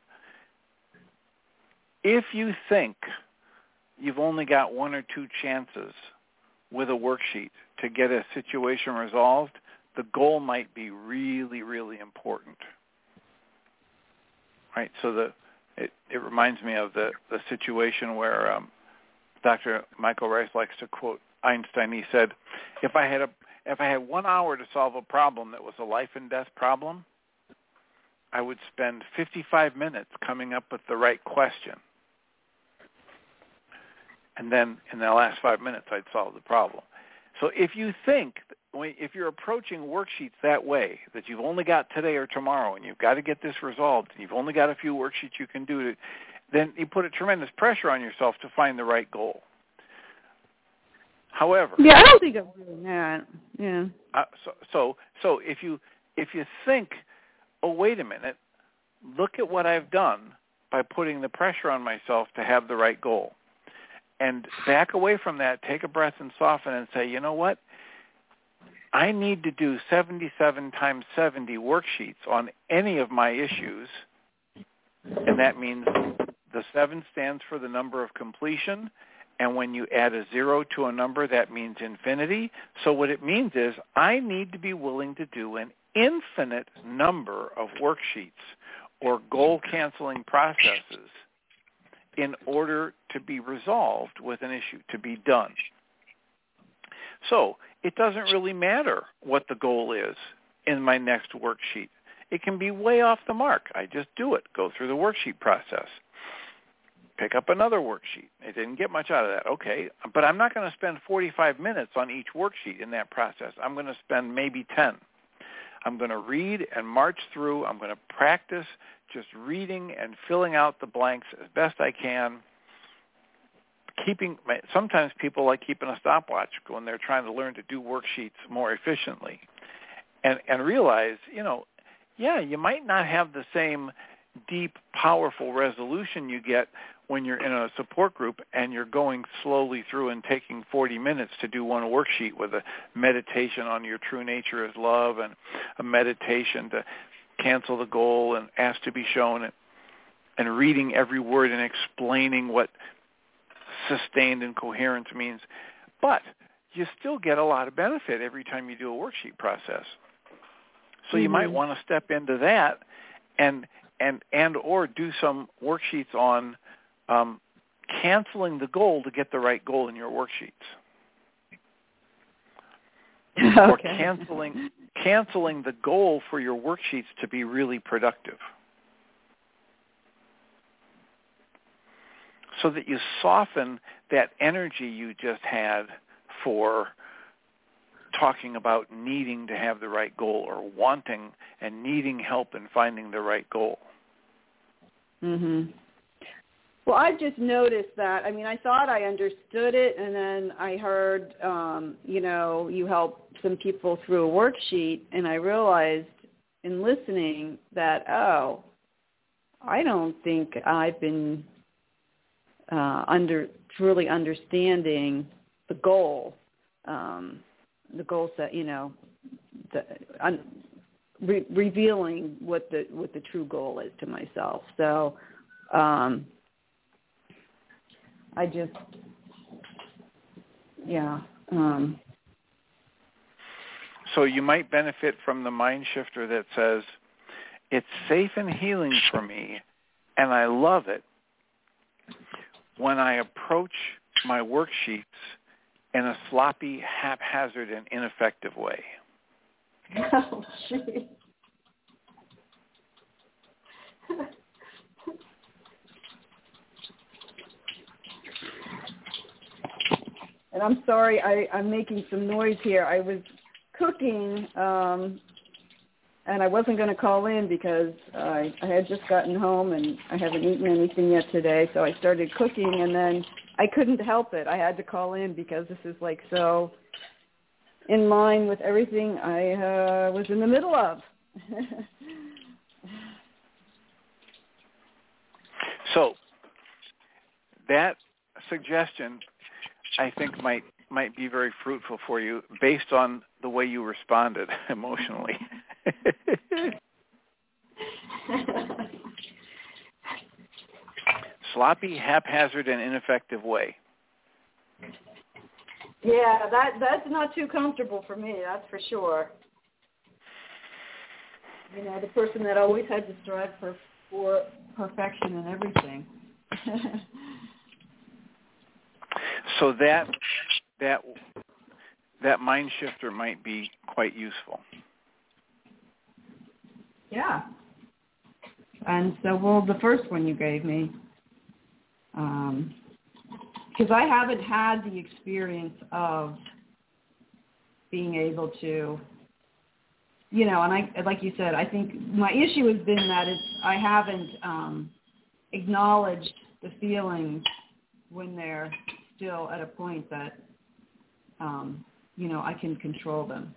if you think you've only got one or two chances with a worksheet to get a situation resolved, the goal might be really, really important. Right? So the it, it reminds me of the, the situation where um, Doctor Michael Rice likes to quote Einstein. He said, if I had a if I had one hour to solve a problem that was a life and death problem, I would spend fifty-five minutes coming up with the right question. And then in the last five minutes, I'd solve the problem. So if you think, if you're approaching worksheets that way, that you've only got today or tomorrow and you've got to get this resolved, and you've only got a few worksheets you can do, to, then you put a tremendous pressure on yourself to find the right goal. However, yeah, I don't think I'm doing that. Yeah. Uh, so, so, so if you if you think, oh, wait a minute, look at what I've done by putting the pressure on myself to have the right goal, and back away from that, take a breath and soften and say, you know what? I need to do seventy-seven times seventy worksheets on any of my issues, and that means the seven stands for the number of completion, and when you add a zero to a number, that means infinity. So what it means is I need to be willing to do an infinite number of worksheets or goal-canceling processes in order to be resolved with an issue, to be done. So it doesn't really matter what the goal is in my next worksheet. It can be way off the mark. I just do it, go through the worksheet process, pick up another worksheet. I didn't get much out of that. Okay, but I'm not going to spend forty-five minutes on each worksheet in that process. I'm going to spend maybe ten. I'm going to read and march through. I'm going to practice just reading and filling out the blanks as best I can. Keeping sometimes people like keeping a stopwatch when they're trying to learn to do worksheets more efficiently, and and realize, you know, yeah, you might not have the same deep, powerful resolution you get when you're in a support group and you're going slowly through and taking forty minutes to do one worksheet with a meditation on your true nature as love and a meditation to cancel the goal and ask to be shown, and, and reading every word and explaining what sustained and coherence means. But you still get a lot of benefit every time you do a worksheet process. So mm-hmm. you might want to step into that and and and or do some worksheets on um, canceling the goal to get the right goal in your worksheets. Okay. Or canceling canceling the goal for your worksheets to be really productive. So that you soften that energy you just had for talking about needing to have the right goal or wanting and needing help in finding the right goal. Mhm. Well, I just noticed that. I mean, I thought I understood it, and then I heard, um, you know, you help some people through a worksheet, and I realized in listening that, oh, I don't think I've been uh, under truly understanding the goal, um, the goal set, you know, the, un, re- revealing what the what the true goal is to myself. So um, I just, yeah. Um, so you might benefit from the mind shifter that says, it's safe and healing for me, and I love it when I approach my worksheets in a sloppy, haphazard, and ineffective way. Oh, geez. And I'm sorry, I, I'm making some noise here. I was cooking, um, and I wasn't going to call in because I, I had just gotten home and I haven't eaten anything yet today. So I started cooking, and then I couldn't help it. I had to call in because this is like so in line with everything I uh, was in the middle of. So that suggestion, I think, might might be very fruitful for you based on the way you responded emotionally. sloppy, haphazard, and ineffective way. Yeah, that that's not too comfortable for me, that's for sure. You know, the person that always had to strive for, for perfection in everything. So that that that mind shifter might be quite useful. Yeah. And so, well, the first one you gave me, um, because I haven't had the experience of being able to, you know, and I, like you said, I think my issue has been that it's, I haven't um, acknowledged the feelings when they're still at a point that, um, you know, I can control them.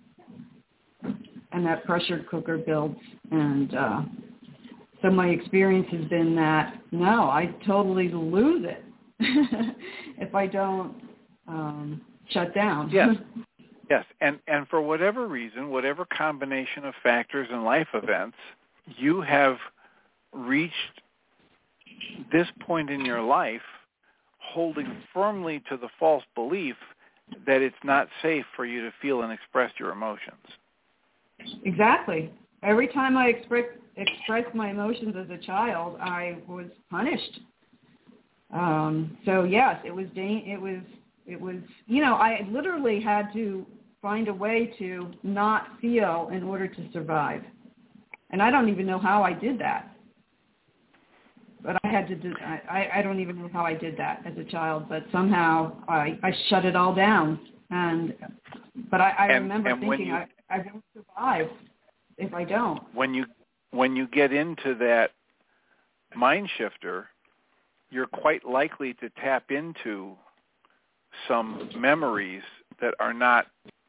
And that pressure cooker builds. And uh, so my experience has been that, no, I totally lose it if I don't um, shut down. Yes. Yes, and, and for whatever reason, whatever combination of factors and life events, you have reached this point in your life holding firmly to the false belief that it's not safe for you to feel and express your emotions. Exactly. Every time I express, expressed my emotions as a child, I was punished. Um, so yes, it was, it was, it was, you know, I literally had to find a way to not feel in order to survive. And I don't even know how I did that. But I had to do, I, I don't even know how I did that as a child, but somehow I, I shut it all down. And, but I, I and, remember and thinking you, I, I won't survive if I don't. When you, when you get into that mind shifter, you're quite likely to tap into some memories that are not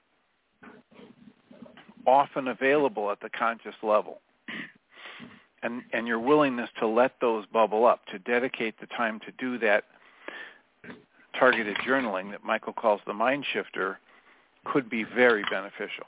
often available at the conscious level. And, and your willingness to let those bubble up, to dedicate the time to do that targeted journaling that Michael calls the mind shifter, could be very beneficial.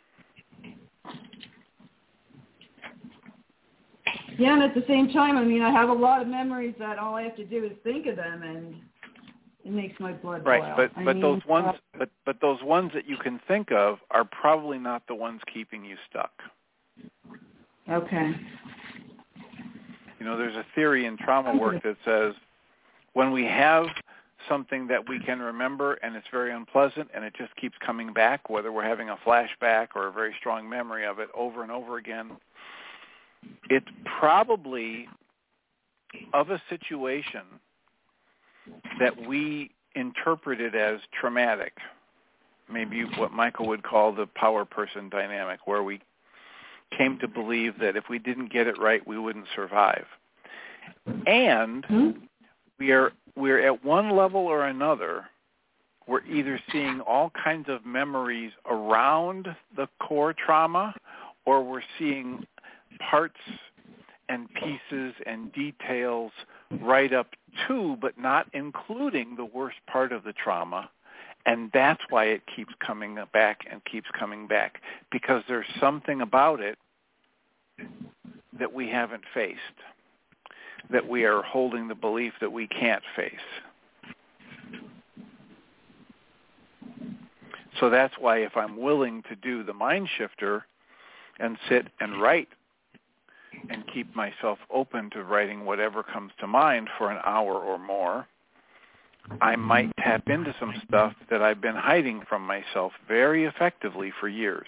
Yeah, and at the same time, I mean, I have a lot of memories that all I have to do is think of them, and it makes my blood boil. Right, but I but mean, those ones, uh, but but those ones that you can think of are probably not the ones keeping you stuck. Okay. You know, there's a theory in trauma work that says when we have something that we can remember and it's very unpleasant and it just keeps coming back, whether we're having a flashback or a very strong memory of it over and over again, it's probably of a situation that we interpreted as traumatic, maybe what Michael would call the power person dynamic, where we came to believe that if we didn't get it right, we wouldn't survive. And hmm? we are we're at one level or another, we're either seeing all kinds of memories around the core trauma, or we're seeing parts and pieces and details right up to, but not including the worst part of the trauma. And that's why it keeps coming back and keeps coming back, because there's something about it that we haven't faced, that we are holding the belief that we can't face. So that's why if I'm willing to do the mind shifter and sit and write and keep myself open to writing whatever comes to mind for an hour or more, I might tap into some stuff that I've been hiding from myself very effectively for years.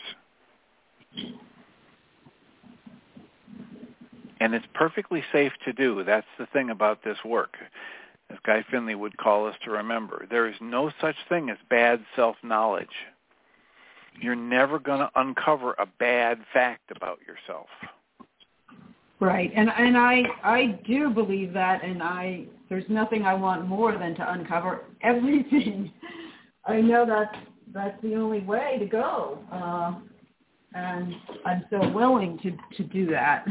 And it's perfectly safe to do. That's the thing about this work, as Guy Finley would call us to remember. There is no such thing as bad self-knowledge. You're never going to uncover a bad fact about yourself. Right, and and I I do believe that, and I there's nothing I want more than to uncover everything. I know that's that's the only way to go, uh, and I'm so willing to, to do that.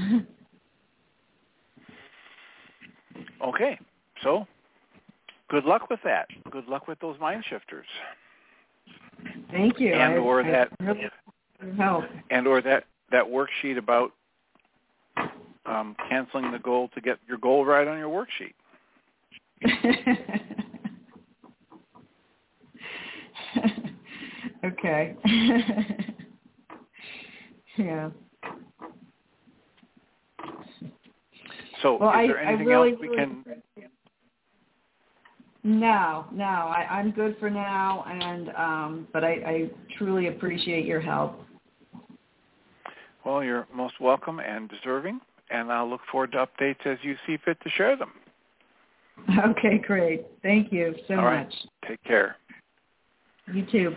Okay, so good luck with that. Good luck with those mind shifters. Thank you. And I, or I that really help. And or that, that worksheet about um, canceling the goal to get your goal right on your worksheet. Okay. Yeah. So well, is there I, anything I really, else we really, can... No, no, I, I'm good for now, and um, but I, I truly appreciate your help. Well, you're most welcome and deserving, and I'll look forward to updates as you see fit to share them. Okay, great. Thank you so All right. much. Take care. You too.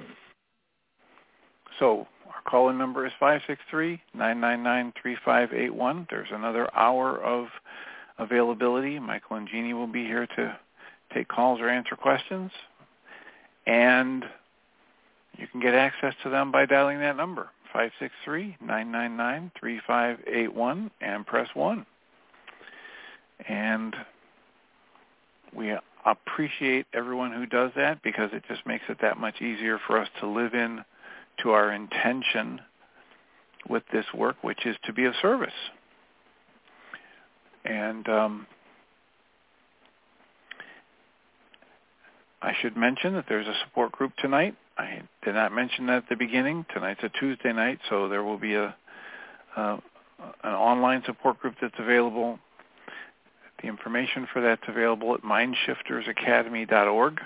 So our call-in number is five six three, nine nine nine, three five eight one. There's another hour of availability. Michael and Jeannie will be here to take calls or answer questions. And you can get access to them by dialing that number, five six three, nine nine nine, three five eight one, and press one. And we appreciate everyone who does that because it just makes it that much easier for us to live in to our intention with this work, which is to be of service. And um, I should mention that there's a support group tonight. I did not mention that at the beginning. Tonight's a Tuesday night, so there will be a uh, an online support group that's available. The information for that's available at mind shifters academy dot org.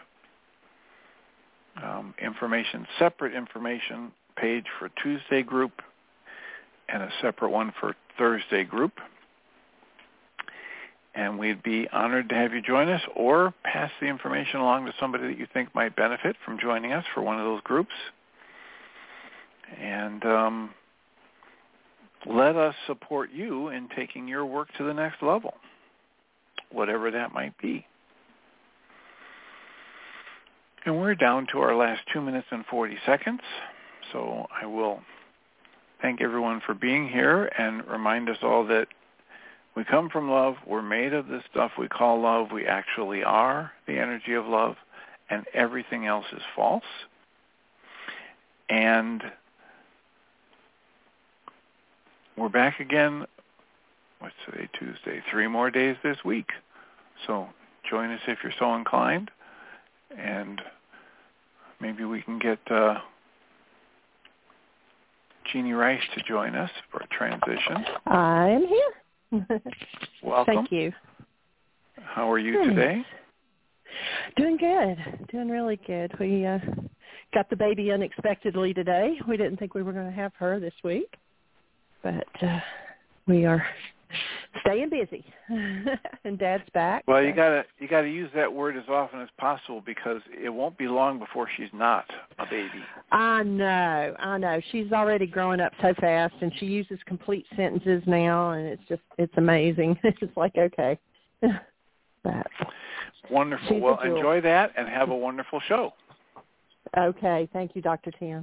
Um, information, separate information page for Tuesday group and a separate one for Thursday group. And we'd be honored to have you join us or pass the information along to somebody that you think might benefit from joining us for one of those groups. And um, let us support you in taking your work to the next level, whatever that might be. And we're down to our last two minutes and forty seconds. So I will thank everyone for being here and remind us all that we come from love. We're made of this stuff we call love. We actually are the energy of love, and everything else is false. And we're back again, what's today, Tuesday, three more days this week. So join us if you're so inclined, and maybe we can get uh, Jeannie Rice to join us for a transition. I am here. Welcome. Thank you. How are you Thanks. today? Doing good. Doing really good. We uh, got the baby unexpectedly today. We didn't think we were going to have her this week, but uh, we are staying busy. And Dad's back. Well, so. you gotta you gotta use that word as often as possible because it won't be long before she's not a baby. I know, I know. She's already growing up so fast, and she uses complete sentences now, and it's just it's amazing. It's like okay, but wonderful. Well, enjoy that and have a wonderful show. Okay, thank you, Doctor Tim.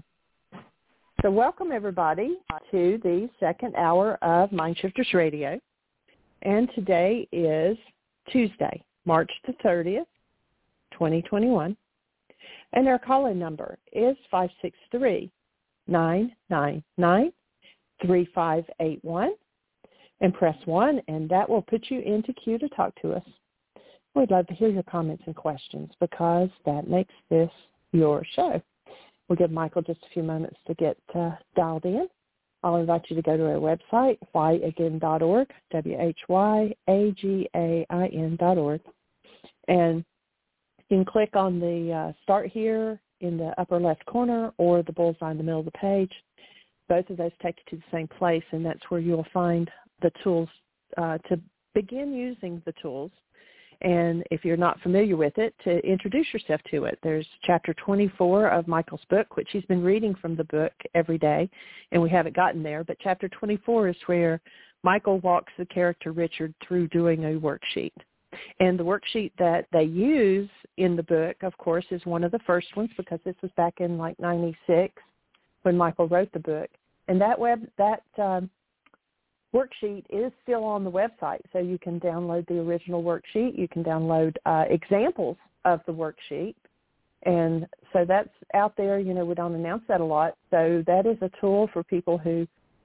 So welcome, everybody, to the second hour of Mind Shifters Radio. And today is Tuesday, March the thirtieth, twenty twenty-one. And our call-in number is five six three, nine nine nine, three five eight one. And press one, and that will put you into queue to talk to us. We'd love to hear your comments and questions because that makes this your show. We'll give Michael just a few moments to get uh, dialed in. I'll invite you to go to our website, why again dot org, W H Y A G A I N dot org. And you can click on the uh, Start Here in the upper left corner or the bullseye in the middle of the page. Both of those take you to the same place, and that's where you'll find the tools uh, to begin using the tools. And if you're not familiar with it, to introduce yourself to it. There's chapter twenty-four of Michael's book, which he's been reading from the book every day, and we haven't gotten there. But chapter twenty-four is where Michael walks the character Richard through doing a worksheet. And the worksheet that they use in the book, of course, is one of the first ones because this was back in like ninety-six when Michael wrote the book. And that web that um, worksheet is still on the website, so you can download the original worksheet. You can download uh, examples of the worksheet, and so that's out there. You know, we don't announce that a lot, so that is a tool for people who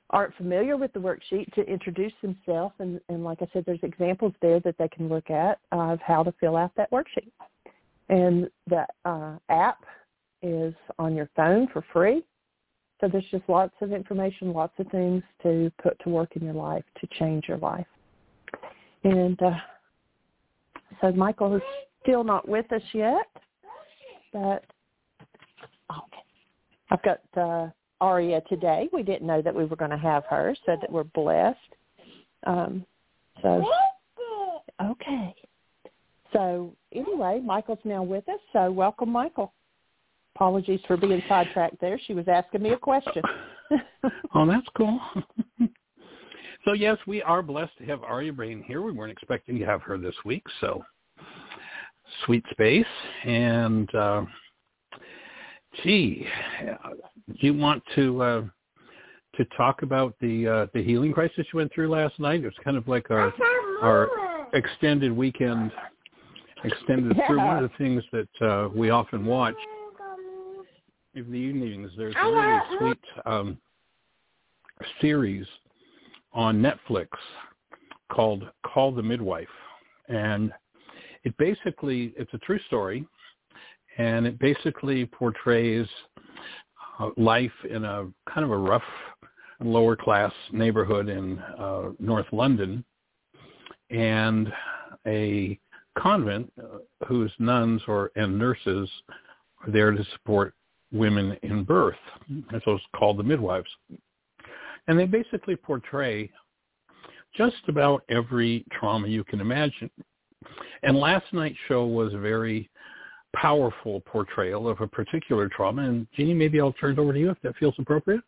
aren't familiar with the worksheet to introduce themselves. And, and like I said, there's examples there that they can look at of how to fill out that worksheet. And the uh, app is on your phone for free. So there's just lots of information, lots of things to put to work in your life to change your life. And uh, so Michael is still not with us yet, but okay. I've got uh, Aria today. We didn't know that we were going to have her, so that we're blessed. Um, so, okay. So anyway, Michael's now with us, so welcome, Michael. Apologies for being sidetracked there. She was asking me a question. Oh, that's cool. So, yes, we are blessed to have Aria Brain here. We weren't expecting to have her this week, so sweet space. And, uh, gee, do you want to uh, to talk about the uh, the healing crisis you went through last night? It was kind of like our, our extended weekend, extended yeah. through. One of the things that uh, we often watch in the evenings, there's a really sweet um, series on Netflix called Call the Midwife. And it basically, it's a true story, and it basically portrays uh, life in a kind of a rough, lower class neighborhood in uh, North London, and a convent uh, whose nuns or and nurses are there to support women in birth. And so it's called the midwives. And they basically portray just about every trauma you can imagine. And last night's show was a very powerful portrayal of a particular trauma. And Jeannie, maybe I'll turn it over to you if that feels appropriate.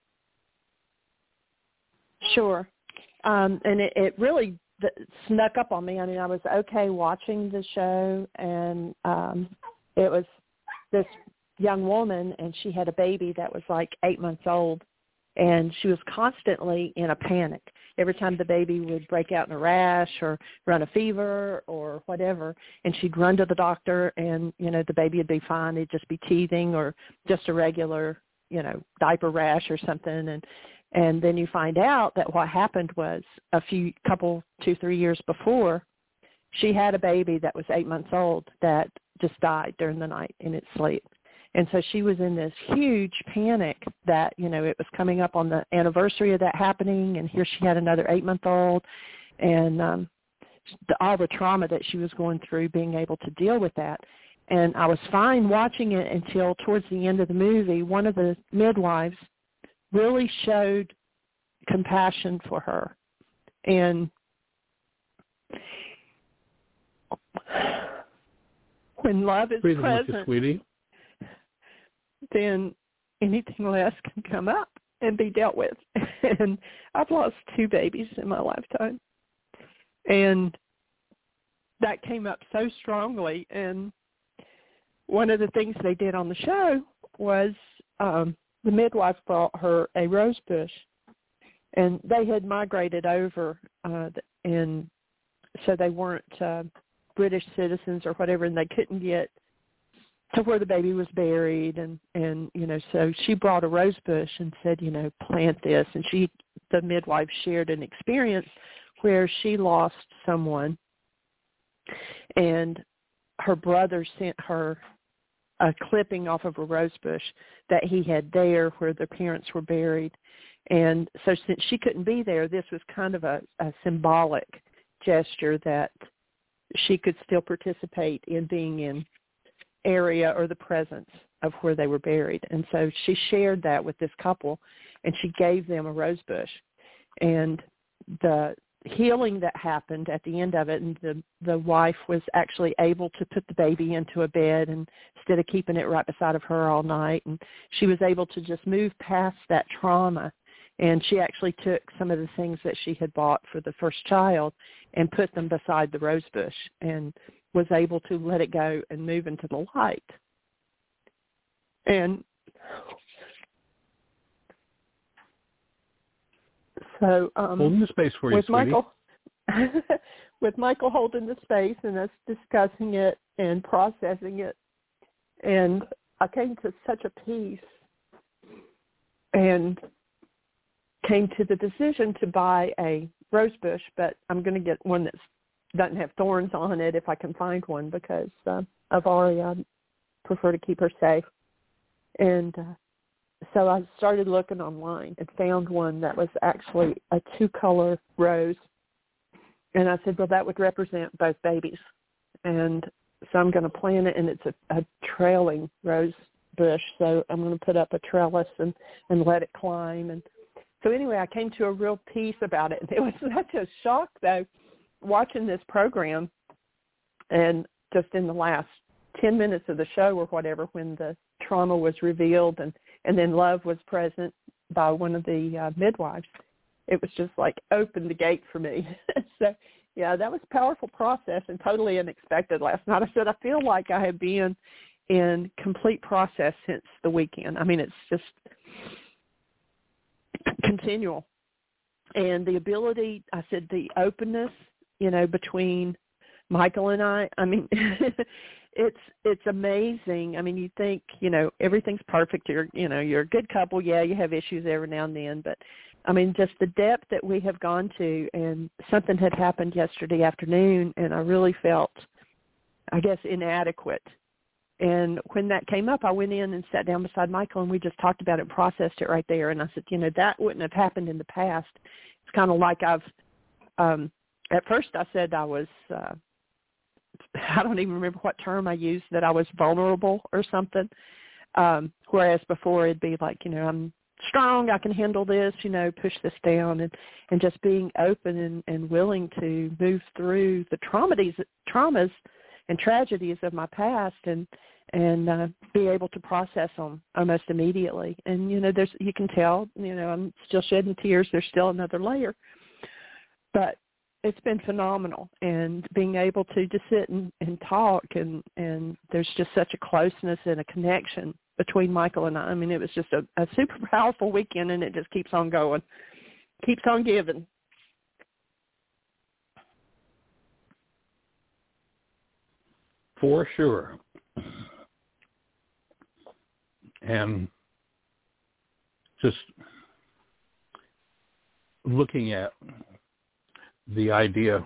Sure. Um, and it, it really snuck up on me. I mean, I was okay watching the show, and um, it was this young woman, and she had a baby that was like eight months old, and she was constantly in a panic. Every time the baby would break out in a rash or run a fever or whatever, and she'd run to the doctor, and, you know, the baby would be fine. It'd just be teething or just a regular, you know, diaper rash or something. And and then you find out that what happened was a few, couple, two, three years before, she had a baby that was eight months old that just died during the night in its sleep. And so she was in this huge panic that, you know, it was coming up on the anniversary of that happening, and here she had another eight-month-old, and um, the, all the trauma that she was going through, being able to deal with that. And I was fine watching it until towards the end of the movie, one of the midwives really showed compassion for her. And when love is Breathe present, sweetie. then anything less can come up and be dealt with. And I've lost two babies in my lifetime. And that came up so strongly. And one of the things they did on the show was um, the midwife brought her a rose bush. And they had migrated over, uh, and so they weren't uh, British citizens or whatever, and they couldn't get to where the baby was buried, and, and, you know, so she brought a rose bush and said, you know, plant this. And she, the midwife, shared an experience where she lost someone, and her brother sent her a clipping off of a rose bush that he had there where their parents were buried. And so since she couldn't be there, this was kind of a, a symbolic gesture that she could still participate in being in area or the presence of where they were buried. And so she shared that with this couple, and she gave them a rose bush. And the healing that happened at the end of it, and the, the wife was actually able to put the baby into a bed, and instead of keeping it right beside of her all night, and she was able to just move past that trauma. And she actually took some of the things that she had bought for the first child and put them beside the rose bush, and was able to let it go and move into the light. And so um, holding the space for you, with sweetie. Michael, with Michael holding the space and us discussing it and processing it, and I came to such a peace. And came to the decision to buy a rose bush, but I'm going to get one that doesn't have thorns on it if I can find one, because uh, of Ari, I prefer to keep her safe. And uh, so I started looking online and found one that was actually a two-color rose. And I said, well, that would represent both babies. And so I'm going to plant it, and it's a, a trailing rose bush. So I'm going to put up a trellis and, and let it climb. And so anyway, I came to a real peace about it. And it was such a shock, though, watching this program. And just in the last ten minutes of the show or whatever, when the trauma was revealed and, and then love was present by one of the uh, midwives, it was just like opened the gate for me. So, yeah, that was a powerful process and totally unexpected last night. I said, I feel like I have been in complete process since the weekend. I mean, it's just continual. And the ability, I said, the openness, you know, between Michael and I, I mean, it's it's amazing. I mean, you think, you know, everything's perfect. You're, you know, you're a good couple. Yeah, you have issues every now and then, but I mean, just the depth that we have gone to, and something had happened yesterday afternoon, and I really felt, I guess, inadequate. And when that came up, I went in and sat down beside Michael, and we just talked about it and processed it right there. And I said, you know, that wouldn't have happened in the past. It's kind of like I've, um, at first I said I was, uh, I don't even remember what term I used, that I was vulnerable or something. Um, whereas before it'd be like, you know, I'm strong, I can handle this, you know, push this down, and, and just being open and, and willing to move through the traumas, traumas and tragedies of my past, and and uh, be able to process them almost immediately. And, you know, there's, you can tell, you know, I'm still shedding tears. There's still another layer. But it's been phenomenal, and being able to just sit and, and talk, and, and there's just such a closeness and a connection between Michael and I. I mean, it was just a, a super powerful weekend, and it just keeps on going, keeps on giving. For sure. And just looking at the idea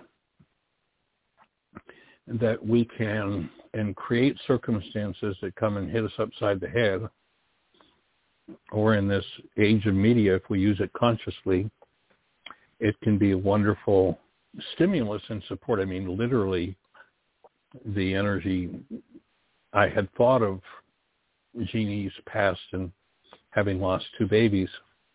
that we can and create circumstances that come and hit us upside the head, or in this age of media, if we use it consciously, it can be a wonderful stimulus and support. I mean, literally, the energy I had thought of Jeannie's past and having lost two babies,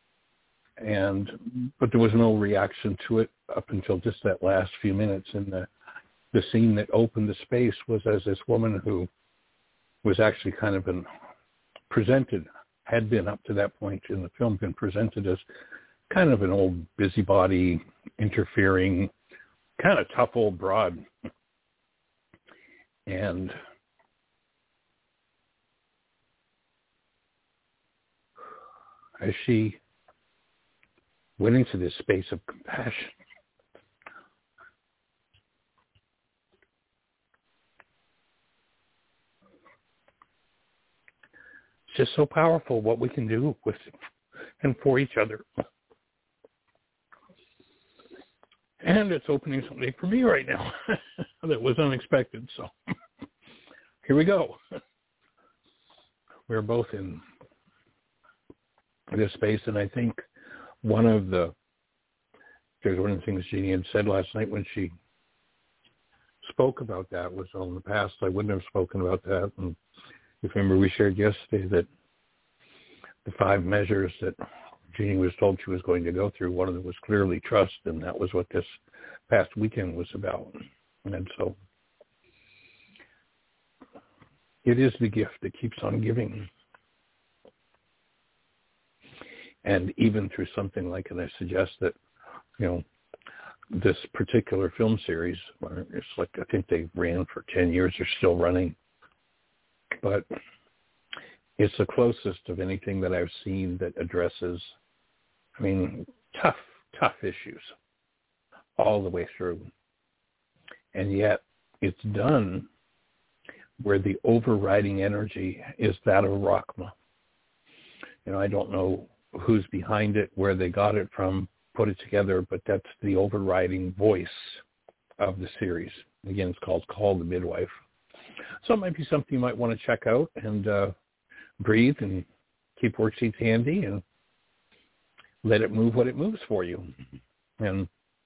and but there was no reaction to it up until just that last few minutes. And the the scene that opened the space was as this woman who was actually kind of been presented, had been up to that point in the film, been presented as kind of an old busybody, interfering, kind of tough old broad. And as she went into this space of compassion, it's just so powerful what we can do with and for each other. And it's opening something for me right now that was unexpected. So here we go. We're both in this space, and I think one of the, there's one of the things Jeannie had said last night when she spoke about that was, oh, in the past I wouldn't have spoken about that. And if you remember, we shared yesterday that the five measures that Jeannie was told she was going to go through, one of them was clearly trust, and that was what this past weekend was about. And so it is the gift that keeps on giving. And even through something like, and I suggest that, you know, this particular film series, it's like, I think they ran for ten years, they're still running. But it's the closest of anything that I've seen that addresses, I mean, tough, tough issues all the way through. And yet it's done where the overriding energy is that of Rachma. You know, I don't know who's behind it, where they got it from, put it together, but that's the overriding voice of the series. Again, it's called Call the Midwife. So it might be something you might want to check out and uh, breathe and keep worksheets handy and let it move what it moves for you. And,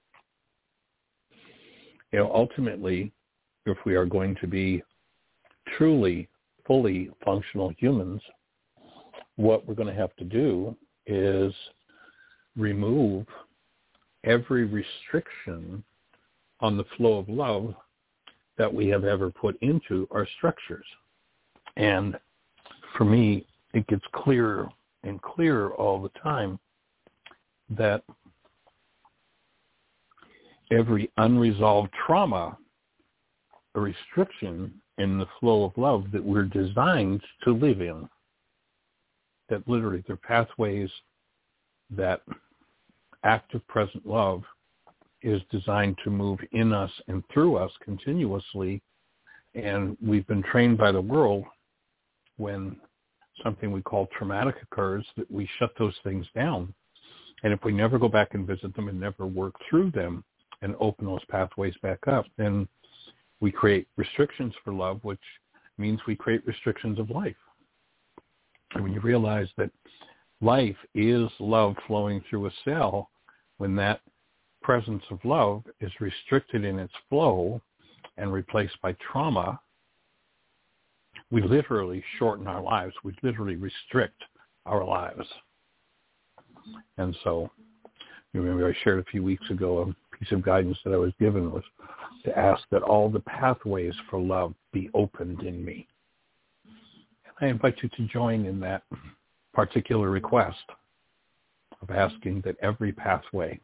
you know, ultimately, if we are going to be truly, fully functional humans, what we're going to have to do is remove every restriction on the flow of love that we have ever put into our structures. And for me, it gets clearer and clearer all the time that every unresolved trauma, a restriction in the flow of love that we're designed to live in, that literally they're pathways that active present love is designed to move in us and through us continuously. And we've been trained by the world when something we call traumatic occurs that we shut those things down. And if we never go back and visit them and never work through them and open those pathways back up, then we create restrictions for love, which means we create restrictions of life. And when you realize that life is love flowing through a cell, when that presence of love is restricted in its flow and replaced by trauma, we literally shorten our lives. We literally restrict our lives. And so, you remember I shared a few weeks ago a piece of guidance that I was given was to ask that all the pathways for love be opened in me. And I invite you to join in that particular request of asking that every pathway,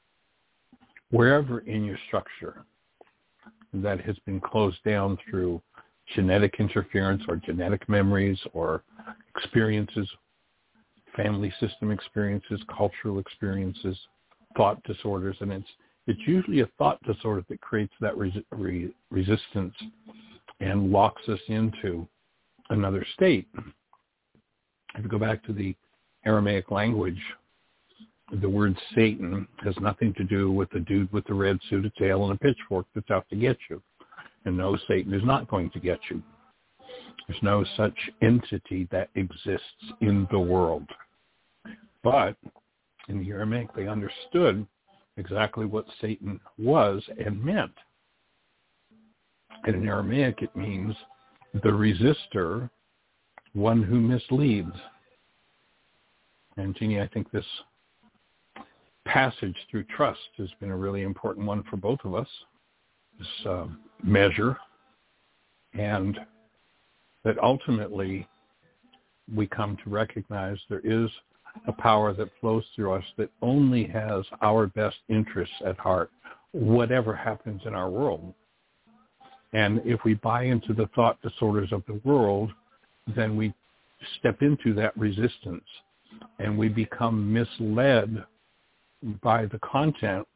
wherever in your structure, that has been closed down through genetic interference or genetic memories or experiences, family system experiences, cultural experiences, thought disorders, and it's it's usually a thought disorder that creates that res- re- resistance and locks us into another state. If you go back to the Aramaic language, the word Satan has nothing to do with the dude with the red suit, a tail, and a pitchfork that's out to get you. And no, Satan is not going to get you. There's no such entity that exists in the world. But in the Aramaic, they understood exactly what Satan was and meant. And in Aramaic, it means the resistor, one who misleads. And Jeannie, I think this passage through trust has been a really important one for both of us, this uh, measure, and that ultimately we come to recognize there is a power that flows through us that only has our best interests at heart, whatever happens in our world. And if we buy into the thought disorders of the world, then we step into that resistance and we become misled by the content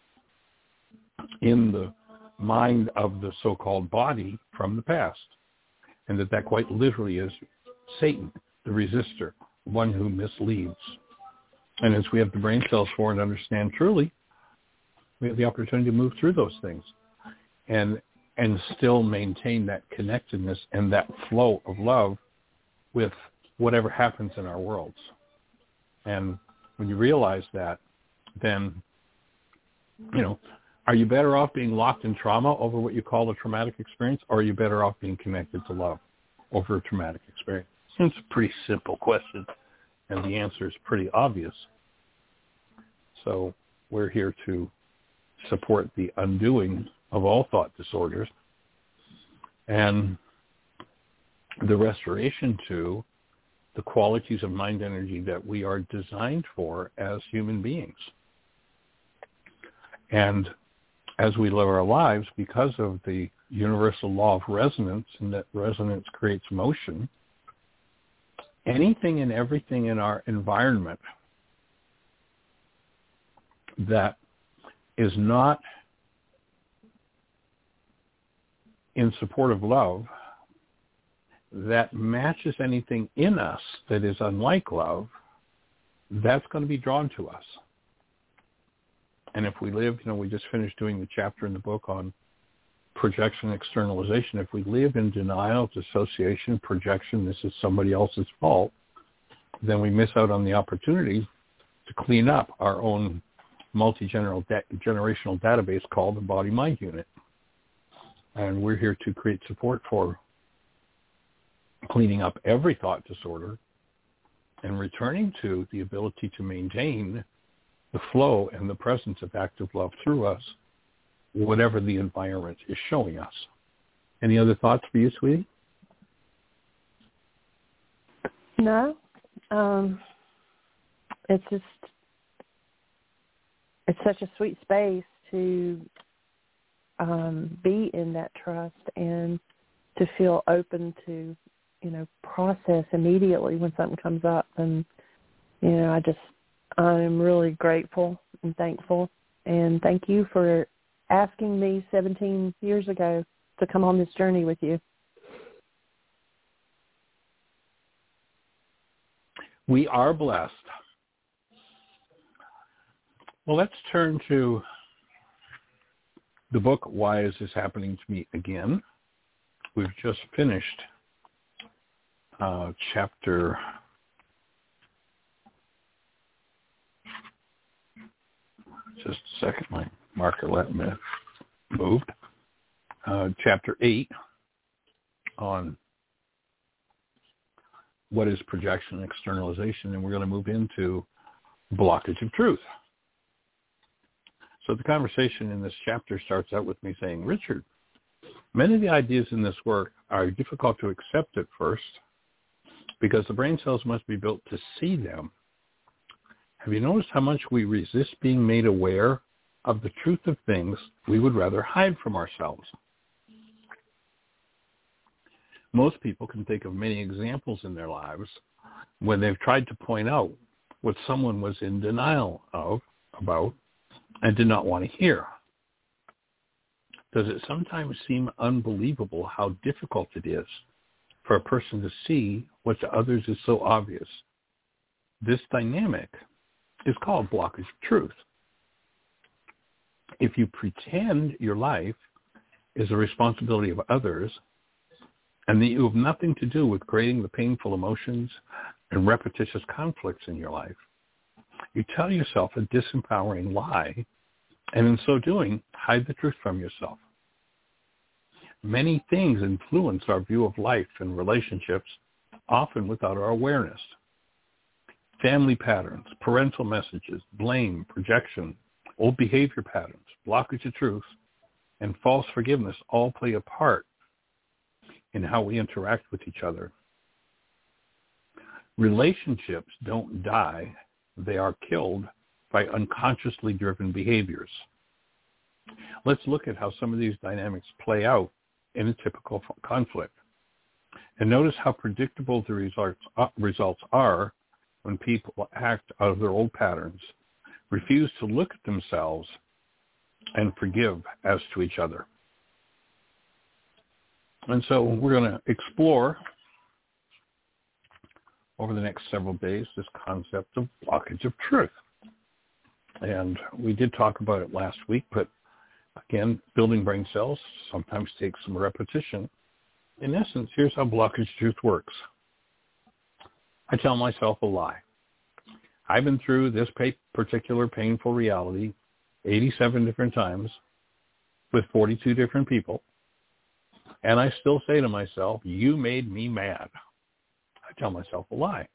in the mind of the so-called body from the past. And that that quite literally is Satan, the resistor, one who misleads. And as we have the brain cells for and understand truly, we have the opportunity to move through those things and and still maintain that connectedness and that flow of love with whatever happens in our worlds. And when you realize that, then, you know, are you better off being locked in trauma over what you call a traumatic experience, or are you better off being connected to love over a traumatic experience? It's a pretty simple question, and the answer is pretty obvious. So we're here to support the undoing of all thought disorders and the restoration to the qualities of mind energy that we are designed for as human beings. And as we live our lives, because of the universal law of resonance, and that resonance creates motion, anything and everything in our environment that is not in support of love, that matches anything in us that is unlike love, that's going to be drawn to us. And if we live, you know, we just finished doing the chapter in the book on projection externalization. If we live in denial, dissociation, projection, this is somebody else's fault, then we miss out on the opportunity to clean up our own multi-generational generational database called the body-mind unit. And we're here to create support for cleaning up every thought disorder and returning to the ability to maintain the flow and the presence of active love through us, whatever the environment is showing us. Any other thoughts for you, sweetie? No. Um, it's just, it's such a sweet space to um, be in that trust and to feel open to, you know, process immediately when something comes up. And, you know, I just, I'm really grateful and thankful. And thank you for asking me seventeen years ago to come on this journey with you. We are blessed. Well, let's turn to the book, Why Is This Happening to Me Again? We've just finished uh, chapter just a second, my marker let me moved. Uh, chapter eight on what is projection and externalization, and we're going to move into blockage of truth. So the conversation in this chapter starts out with me saying, Richard, many of the ideas in this work are difficult to accept at first because the brain cells must be built to see them. Have you noticed how much we resist being made aware of the truth of things we would rather hide from ourselves? Most people can think of many examples in their lives when they've tried to point out what someone was in denial of, about, and did not want to hear. Does it sometimes seem unbelievable how difficult it is for a person to see what to others is so obvious? This dynamic is called blockage of truth. If you pretend your life is a responsibility of others and that you have nothing to do with creating the painful emotions and repetitious conflicts in your life, you tell yourself a disempowering lie, and in so doing, hide the truth from yourself. Many things influence our view of life and relationships, often without our awareness. Family patterns, parental messages, blame, projection, old behavior patterns, blockage of truth, and false forgiveness all play a part in how we interact with each other. Relationships don't die. They are killed by unconsciously driven behaviors. Let's look at how some of these dynamics play out in a typical conflict. And notice how predictable the results, uh, results are when people act out of their old patterns, refuse to look at themselves, and forgive as to each other. And so we're going to explore over the next several days this concept of blockage of truth. And we did talk about it last week, but again, building brain cells sometimes takes some repetition. In essence, here's how blockage of truth works. I tell myself a lie. I've been through this particular painful reality eighty-seven different times with forty-two different people, and I still say to myself, you made me mad. I tell myself a lie.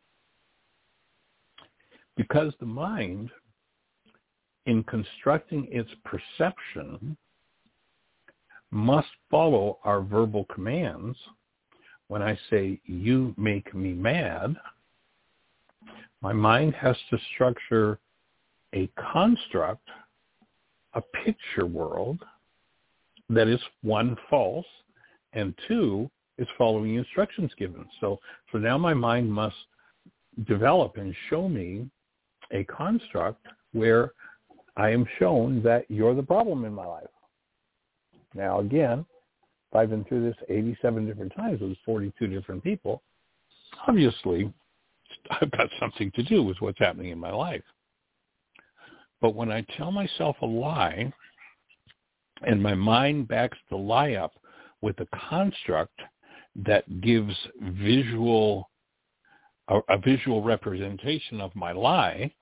Because the mind, in constructing its perception, must follow our verbal commands. When I say, you make me mad, my mind has to structure a construct, a picture world that is, one, false, and two, is following instructions given. So, so now my mind must develop and show me a construct where I am shown that you're the problem in my life. Now, again, if I've been through this eighty-seven different times with forty-two different people, obviously I've got something to do with what's happening in my life. But when I tell myself a lie and my mind backs the lie up with a construct that gives visual a, a visual representation of my lie,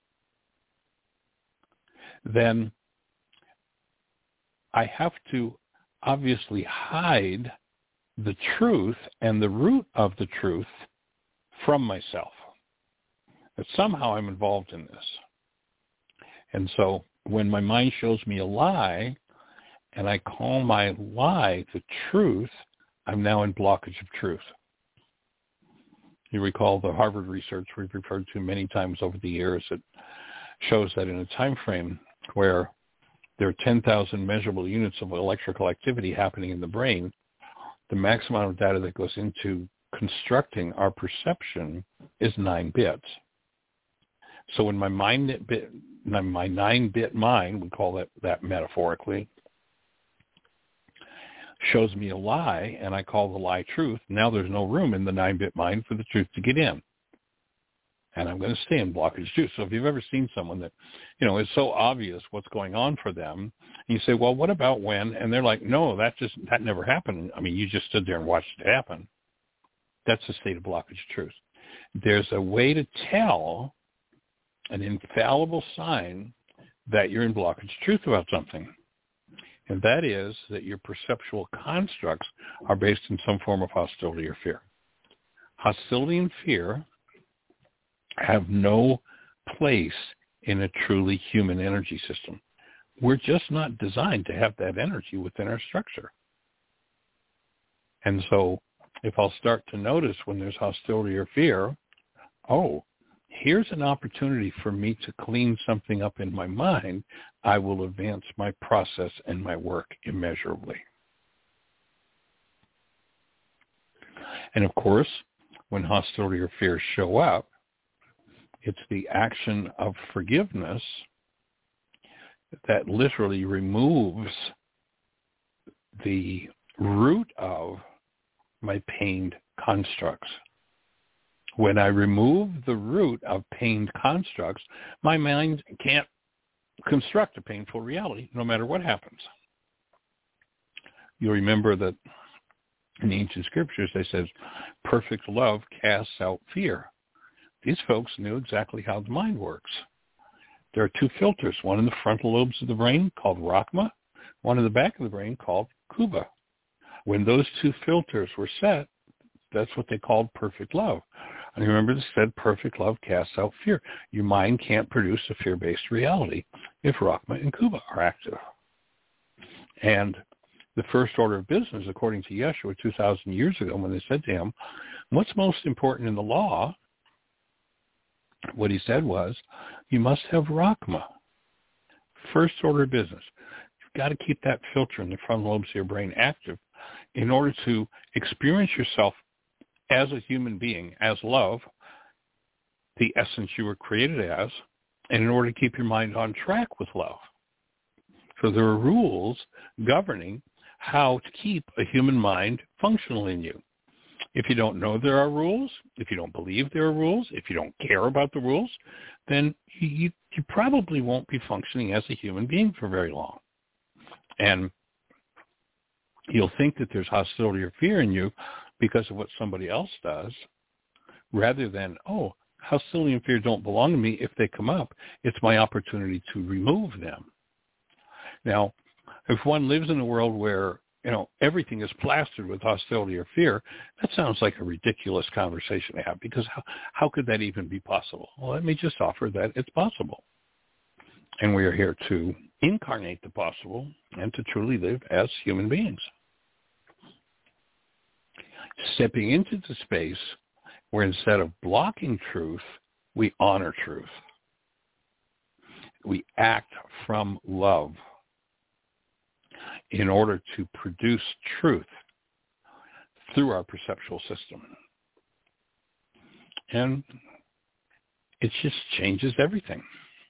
then I have to obviously hide the truth and the root of the truth from myself. But somehow I'm involved in this. And so when my mind shows me a lie and I call my lie the truth, I'm now in blockage of truth. You recall the Harvard research we've referred to many times over the years that shows that in a time frame where there are ten thousand measurable units of electrical activity happening in the brain, the maximum amount of data that goes into constructing our perception is nine bits. So when my mind bit, my nine-bit mind, we call that, that metaphorically, shows me a lie, and I call the lie truth, now there's no room in the nine-bit mind for the truth to get in. And I'm going to stay in blockage truth. So if you've ever seen someone that, you know, is so obvious what's going on for them, and you say, well, what about when? And they're like, no, that just, that never happened. I mean, you just stood there and watched it happen. That's the state of blockage truth. There's a way to tell, an infallible sign that you're in blockage truth about something. And that is that your perceptual constructs are based in some form of hostility or fear. Hostility and fear have no place in a truly human energy system. We're just not designed to have that energy within our structure. And so if I'll start to notice when there's hostility or fear, oh, here's an opportunity for me to clean something up in my mind, I will advance my process and my work immeasurably. And of course, when hostility or fear show up, it's the action of forgiveness that literally removes the root of my pained constructs. When I remove the root of pained constructs, my mind can't construct a painful reality no matter what happens. You'll remember that in the ancient scriptures they says, perfect love casts out fear. These folks knew exactly how the mind works. There are two filters, one in the frontal lobes of the brain called Rachma, one in the back of the brain called Kuba. When those two filters were set, that's what they called perfect love. And remember, they said perfect love casts out fear. Your mind can't produce a fear-based reality if Rachma and Kuba are active. And the first order of business, according to Yeshua two thousand years ago, when they said to him, what's most important in the law? What he said was, you must have Rachma. First order of business. You've got to keep that filter in the frontal lobes of your brain active in order to experience yourself as a human being, as love, the essence you were created as, and in order to keep your mind on track with love. So there are rules governing how to keep a human mind functional in you. If you don't know there are rules, if you don't believe there are rules, if you don't care about the rules, then you, you probably won't be functioning as a human being for very long. And you'll think that there's hostility or fear in you because of what somebody else does, rather than, oh, hostility and fear don't belong to me. If they come up, it's my opportunity to remove them. Now, if one lives in a world where, you know, everything is plastered with hostility or fear, that sounds like a ridiculous conversation to have, because how, how could that even be possible? Well, let me just offer that it's possible. And we are here to incarnate the possible and to truly live as human beings. Stepping into the space where instead of blocking truth, we honor truth. We act from love in order to produce truth through our perceptual system. And it just changes everything.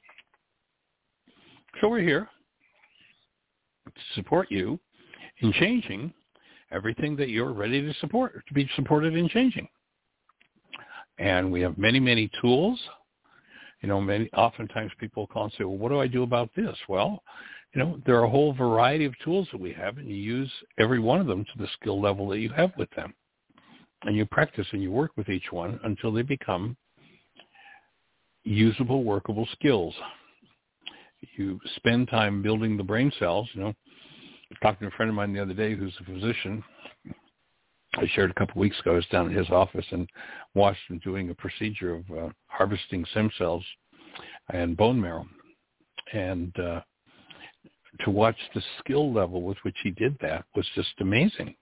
So we're here to support you in changing everything that you're ready to support, to be supported in changing. And we have many, many tools. You know, many oftentimes people call and say, well, what do I do about this? Well, you know, there are a whole variety of tools that we have, and you use every one of them to the skill level that you have with them. And you practice and you work with each one until they become usable, workable skills. You spend time building the brain cells. You know, I was talking to a friend of mine the other day who's a physician. I shared a couple of weeks ago. I was down at his office and watched him doing a procedure of uh, harvesting stem cells and bone marrow. And uh, to watch the skill level with which he did that was just amazing.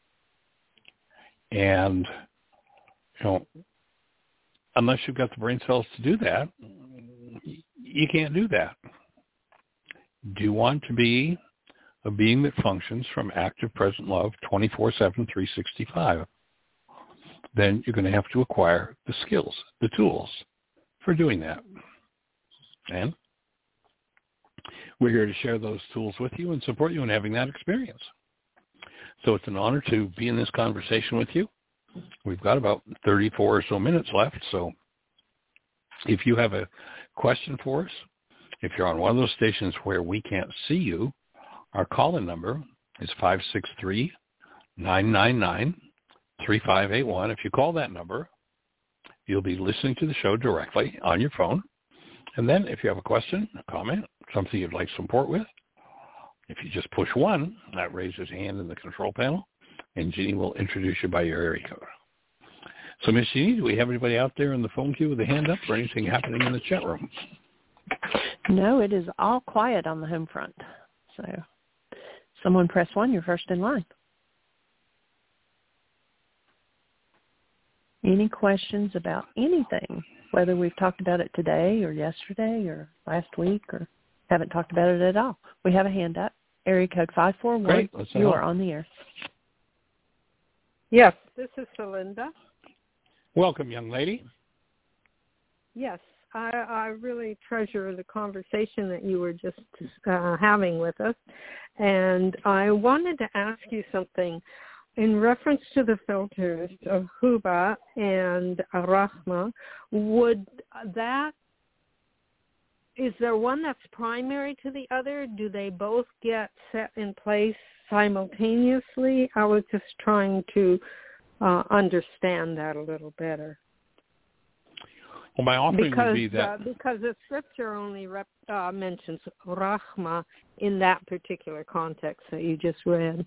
And, you know, unless you've got the brain cells to do that, you can't do that. Do you want to be a being that functions from active present love twenty-four seven, three sixty-five? Then you're going to have to acquire the skills, the tools for doing that. And we're here to share those tools with you and support you in having that experience. So it's an honor to be in this conversation with you. We've got about thirty-four or so minutes left. So if you have a question for us, if you're on one of those stations where we can't see you, our call-in number is five six three, nine nine nine, three five eight one. If you call that number, you'll be listening to the show directly on your phone. And then if you have a question, a comment, something you'd like support with, if you just push one, that raises a hand in the control panel, and Jeannie will introduce you by your area code. So, Miss Jeannie, do we have anybody out there in the phone queue with a hand up or anything happening in the chat room? No, it is all quiet on the home front. So someone press one, you're first in line. Any questions about anything, whether we've talked about it today or yesterday or last week or haven't talked about it at all? We have a hand up. Area code five four one. Great. You are on the air. Yes, this is Celinda. Welcome, young lady. Yes, I, I really treasure the conversation that you were just uh, having with us. And I wanted to ask you something in reference to the filters of Huba and Rahma. Would that, is there one that's primary to the other? Do they both get set in place simultaneously? I was just trying to uh, understand that a little better. Well, my offering because, would be that... Uh, because the scripture only rep, uh, mentions Rahma in that particular context that you just read.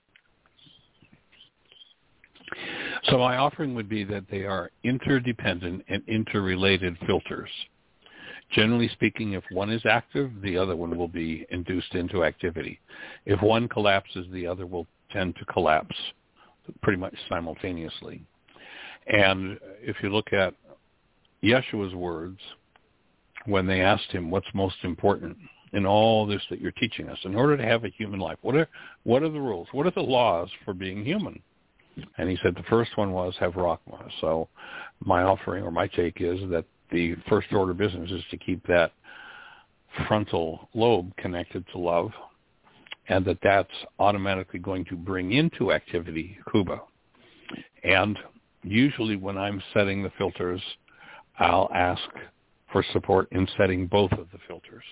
So my offering would be that they are interdependent and interrelated filters. Generally speaking, if one is active, the other one will be induced into activity. If one collapses, the other will tend to collapse pretty much simultaneously. And if you look at Yeshua's words, when they asked him what's most important in all this that you're teaching us, in order to have a human life, what are, what are the rules? What are the laws for being human? And he said the first one was have Rahma. So my offering or my take is that the first order of business is to keep that frontal lobe connected to love, and that that's automatically going to bring into activity Huba. And usually when I'm setting the filters, I'll ask for support in setting both of the filters.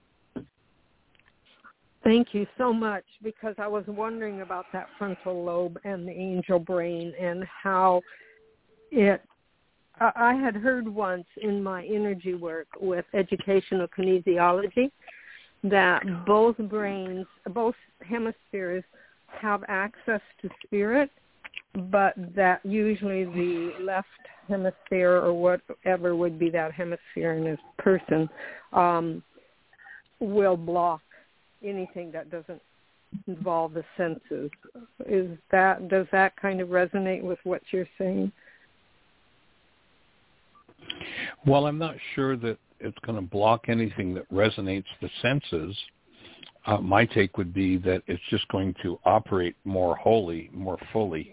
Thank you so much, because I was wondering about that frontal lobe and the angel brain and how it, I had heard once in my energy work with educational kinesiology that both brains, both hemispheres have access to spirit, but that usually the left hemisphere or whatever would be that hemisphere in this person um, will block anything that doesn't involve the senses. Is that, does that kind of resonate with what you're saying? Well, I'm not sure that it's going to block anything that resonates the senses. Uh, my take would be that it's just going to operate more wholly, more fully.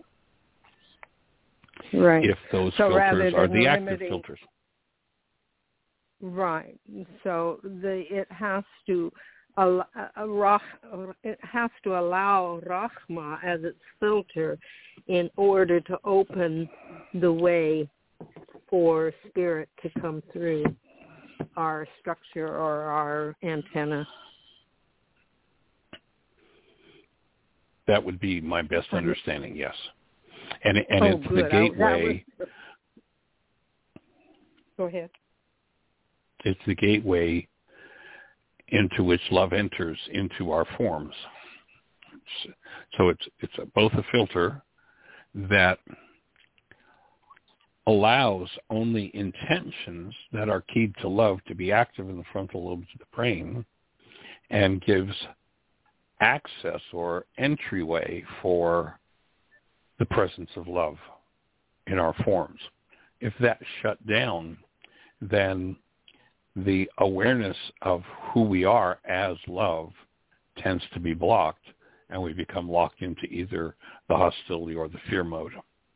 Right. If those so filters are the limiting, active filters. Right. So the it has to uh, uh, it has to allow Rahma as its filter in order to open the way for spirit to come through our structure or our antenna. That would be my best understanding, yes. And and oh, it's good. the gateway. I, was, go ahead. It's the gateway into which love enters into our forms. So it's it's a, both a filter that allows only intentions that are keyed to love to be active in the frontal lobes of the brain, and gives access or entryway for the presence of love in our forms. If that's shut down, then the awareness of who we are as love tends to be blocked, and we become locked into either the hostility or the fear mode.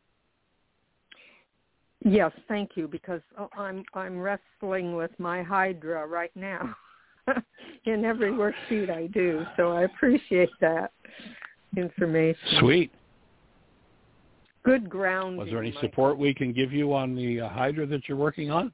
Yes, thank you, because I'm I'm wrestling with my Hydra right now in every worksheet I do, so I appreciate that information. Sweet. Good grounding. Was there any Michael. support we can give you on the uh, Hydra that you're working on?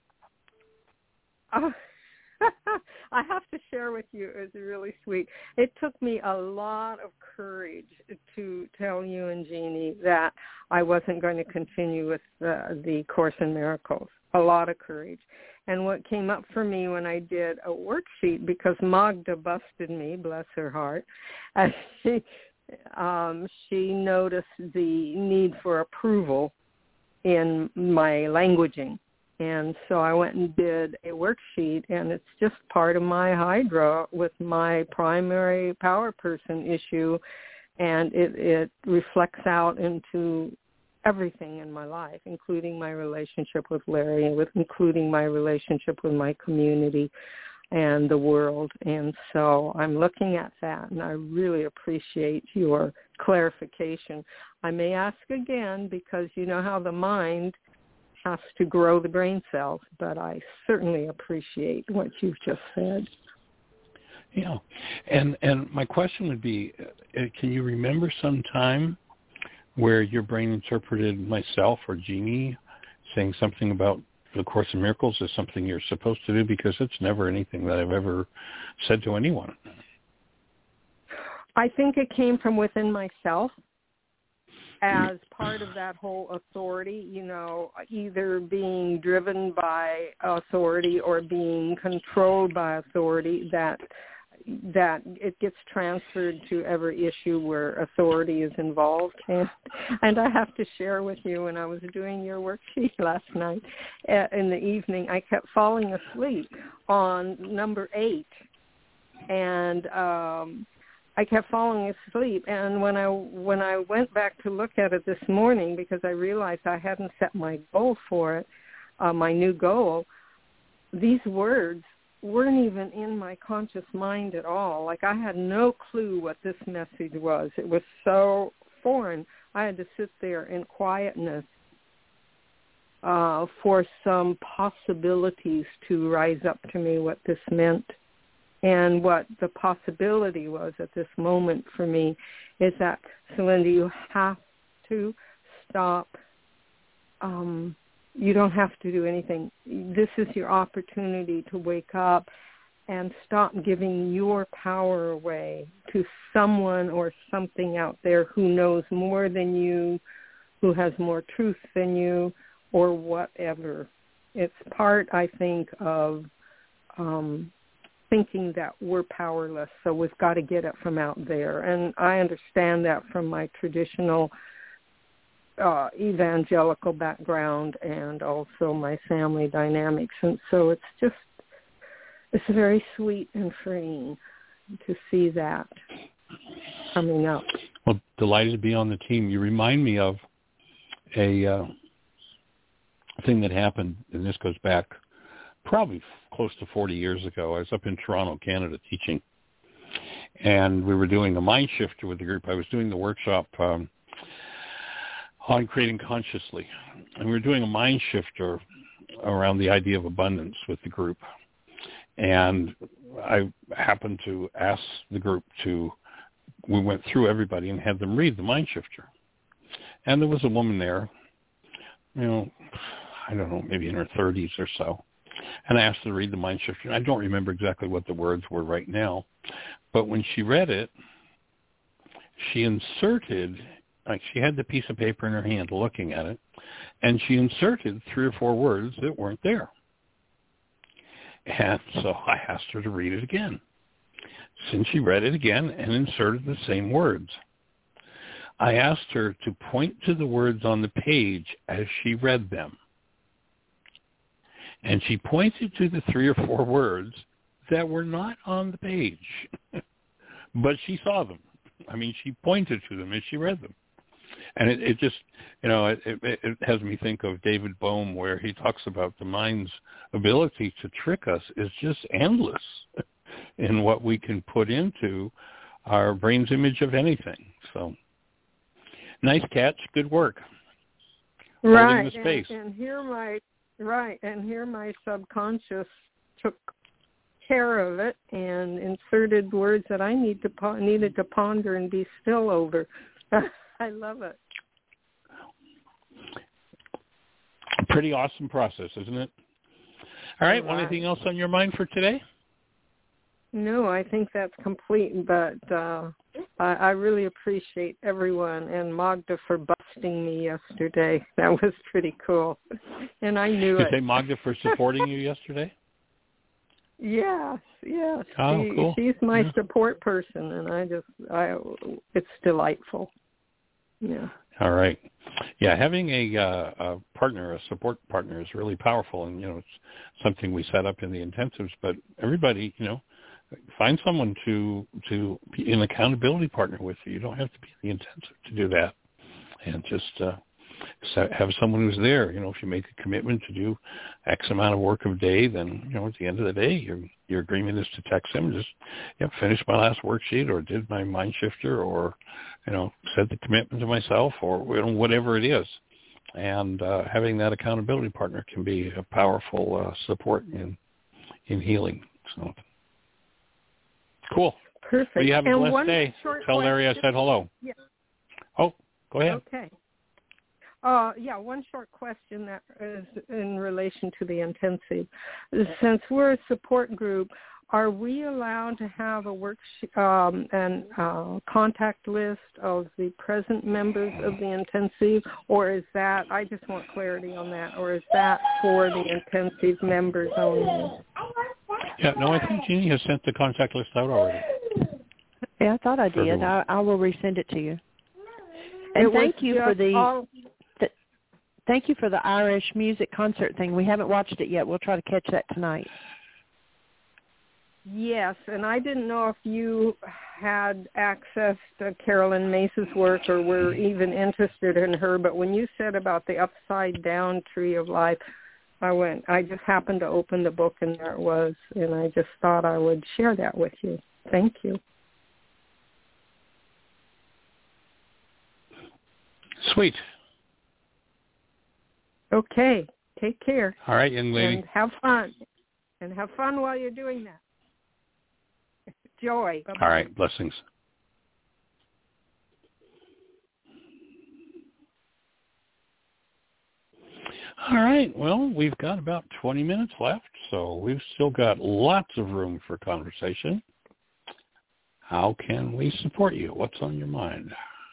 Uh, I have to share with you, it's really sweet. It took me a lot of courage to tell you and Jeannie that I wasn't going to continue with the, the Course in Miracles. A lot of courage. And what came up for me when I did a worksheet, because Magda busted me, bless her heart, as she, um, she noticed the need for approval in my languaging. And so I went and did a worksheet, and it's just part of my Hydra with my primary power person issue, and it, it reflects out into everything in my life, including my relationship with Larry, with including my relationship with my community and the world. And so I'm looking at that, and I really appreciate your clarification. I may ask again, because you know how the mind has to grow the brain cells, but I certainly appreciate what you've just said. Yeah, and and my question would be, uh, can you remember some time where your brain interpreted myself or Jeannie saying something about the Course in Miracles as something you're supposed to do? Because it's never anything that I've ever said to anyone. I think it came from within myself, as part of that whole authority, you know, either being driven by authority or being controlled by authority, that that it gets transferred to every issue where authority is involved. And, and I have to share with you, when I was doing your worksheet last night uh, in the evening, I kept falling asleep on number eight. And um I kept falling asleep, and when I when I went back to look at it this morning, because I realized I hadn't set my goal for it, uh, my new goal, these words weren't even in my conscious mind at all. Like, I had no clue what this message was. It was so foreign. I had to sit there in quietness uh, for some possibilities to rise up to me what this meant. And what the possibility was at this moment for me is that, Celinda, you have to stop. Um, you don't have to do anything. This is your opportunity to wake up and stop giving your power away to someone or something out there who knows more than you, who has more truth than you, or whatever. It's part, I think, of... Um, thinking that we're powerless, so we've got to get it from out there. And I understand that from my traditional uh, evangelical background and also my family dynamics. And so it's just, it's very sweet and freeing to see that coming up. Well, delighted to be on the team. You remind me of a uh, thing that happened, and this goes back probably close to forty years ago. I was up in Toronto, Canada, teaching, and we were doing a mind shifter with the group. I was doing the workshop um, on creating consciously, and we were doing a mind shifter around the idea of abundance with the group. And I happened to ask the group to, we went through everybody and had them read the mind shifter. And there was a woman there, you know, I don't know, maybe in her thirties or so. And I asked her to read the Mind Shifter. I don't remember exactly what the words were right now, but when she read it, she inserted, like she had the piece of paper in her hand looking at it, and she inserted three or four words that weren't there. And so I asked her to read it again. Since she read it again and inserted the same words, I asked her to point to the words on the page as she read them. And she pointed to the three or four words that were not on the page, but she saw them. I mean, she pointed to them as she read them. And it, it just, you know, it, it, it has me think of David Bohm, where he talks about the mind's ability to trick us is just endless in what we can put into our brain's image of anything. So, nice catch, good work. Right, Holding the space. And, and here my right, and here my subconscious took care of it and inserted words that I need to po- needed to ponder and be still over. I love it. Pretty awesome process, isn't it? All right, All right. Anything else on your mind for today? No, I think that's complete, but uh, I, I really appreciate everyone and Magda for busting me yesterday. That was pretty cool, and I knew you it. You say Magda for supporting you yesterday? Yes, yes. Oh, she, cool. She's my yeah. support person, and I just, I, it's delightful. Yeah. All right. Yeah, having a, uh, a partner, a support partner, is really powerful, and you know, it's something we set up in the intensives. But everybody, you know, find someone to to be an accountability partner with you. You don't have to be in the intensive to do that, and just uh, have someone who's there. You know, if you make a commitment to do X amount of work a day, then you know at the end of the day, your your agreement is to text them, just yeah, finish my last worksheet, or did my mind shifter, or you know, set the commitment to myself, or you know, whatever it is. And uh, having that accountability partner can be a powerful uh, support in in healing. So cool. Perfect. Well, you have a and blessed one day. Short Tell Larry I said hello. Yeah. Oh, go ahead. Okay. Uh, yeah, one short question that is in relation to the intensive. Since we're a support group, are we allowed to have a worksheet um, and uh, contact list of the present members of the intensive, or is that, I just want clarity on that, or is that for the intensive members only? Yeah, no, I think Jeannie has sent the contact list out already. Yeah, I thought I did. I, I will resend it to you. And It thank you for the all... th- thank you for the Irish music concert thing. We haven't watched it yet. We'll try to catch that tonight. Yes, and I didn't know if you had access to Carolyn Mace's work or were even interested in her, but when you said about the upside down tree of life, I went, I just happened to open the book and there it was, and I just thought I would share that with you. Thank you. Sweet. Okay, take care. All right, young lady. And have fun. And have fun while you're doing that. Joy. Bye-bye. All right, blessings. All right, well, we've got about twenty minutes left, so we've still got lots of room for conversation. How can we support you? What's on your mind?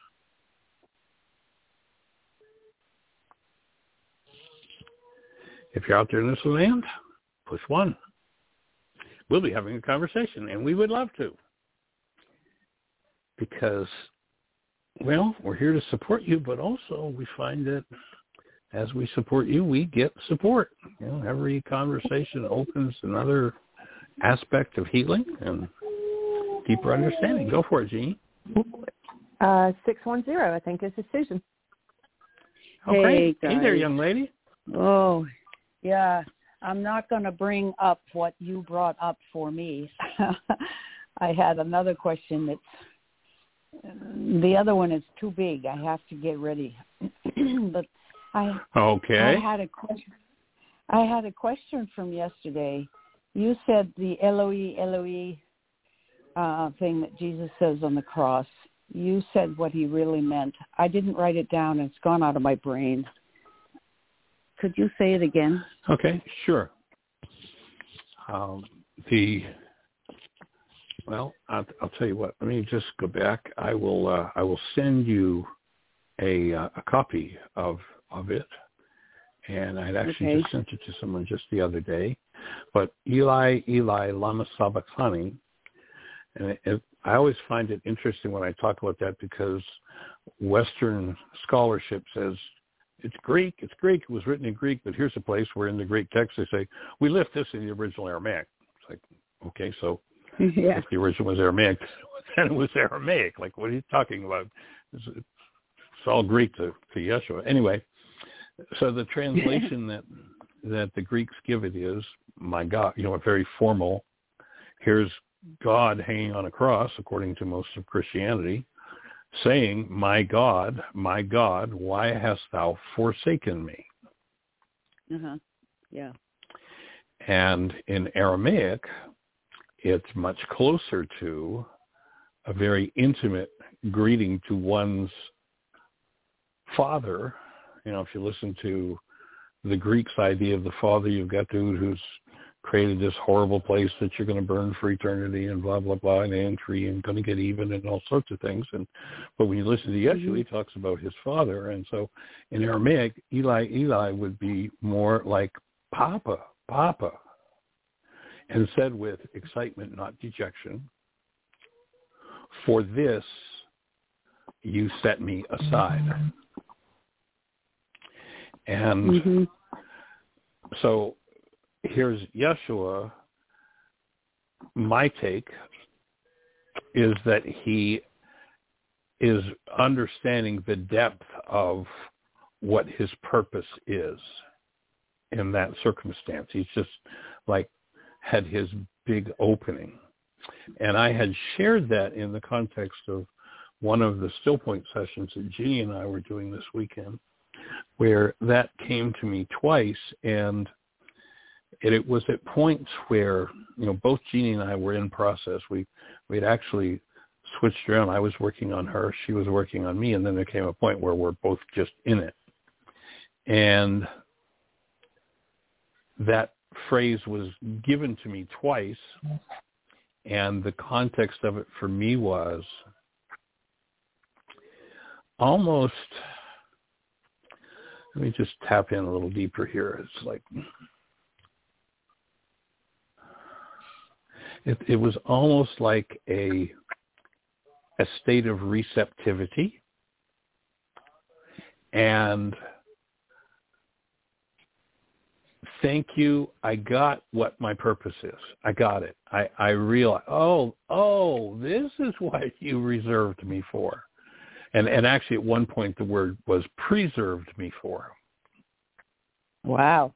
If you're out there in this land, push one. We'll be having a conversation, and we would love to. Because, well, we're here to support you, but also we find that as we support you, we get support. You know, every conversation opens another aspect of healing and deeper understanding. Go for it, Jeannie. Uh, six one zero, I think, is the Susan. Okay. Hey, hey there, young lady. Oh, yeah. I'm not going to bring up what you brought up for me. I had another question that's, the other one is too big. I have to get ready. But I, okay. I had a question. I had a question from yesterday. You said the Eloi, Eloi uh, thing that Jesus says on the cross. You said what he really meant. I didn't write it down. It's gone out of my brain. Could you say it again? Okay, sure. Um, the well, I'll, I'll tell you what. Let me just go back. I will. Uh, I will send you a uh, a copy of of it, and I'd actually Okay. just sent it to someone just the other day. But Eli Eli lama sabachthani, and it, it, I always find it interesting when I talk about that because Western scholarship says it's Greek, it's Greek, it was written in Greek, but here's a place where in the Greek text they say, we left this in the original Aramaic. It's like, okay, so Yeah. if the original was Aramaic, then it was Aramaic. Like, what are you talking about? It's, it's all Greek to, to Yeshua. Anyway, so the translation that that the Greeks give it is, my God, you know, a very formal, here's God hanging on a cross, according to most of Christianity, saying, my God, my God, why hast thou forsaken me? Uh-huh. Yeah. And in Aramaic, it's much closer to a very intimate greeting to one's father. You know, if you listen to the Greeks' idea of the father, you've got dude who's created this horrible place that you're going to burn for eternity and blah, blah, blah, and entry and going to get even and all sorts of things. And but when you listen to Yeshua, mm-hmm. he talks about his father. And so in Aramaic, Eli, Eli would be more like Papa, Papa, and said with excitement, not dejection, for this you set me aside. And mm-hmm. so here's Yeshua. My take is that he is understanding the depth of what his purpose is in that circumstance. He's just like had his big opening. And I had shared that in the context of one of the Still Point sessions that Jeannie and I were doing this weekend, where that came to me twice. And it, it was at points where, you know, both Jeannie and I were in process. We we'd actually switched around. I was working on her, she was working on me, and then there came a point where we're both just in it. And that phrase was given to me twice, and the context of it for me was almost, let me just tap in a little deeper here. It's like, it, it was almost like a a state of receptivity, and thank you, I got what my purpose is. I got it. I, I realized, oh, oh, this is what you reserved me for. And and actually at one point the word was preserved me for. Wow.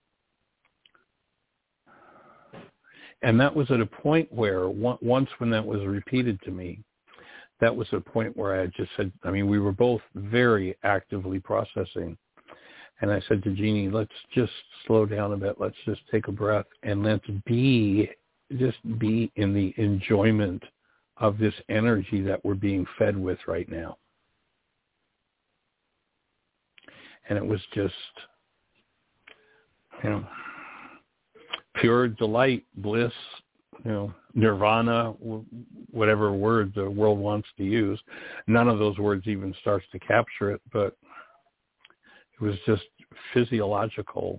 And that was at a point where once when that was repeated to me, that was a point where I just said, I mean, we were both very actively processing. And I said to Jeannie, let's just slow down a bit. Let's just take a breath and let's be, just be in the enjoyment of this energy that we're being fed with right now. And it was just, you know, pure delight, bliss, you know, nirvana, whatever word the world wants to use. None of those words even starts to capture it, but it was just physiological,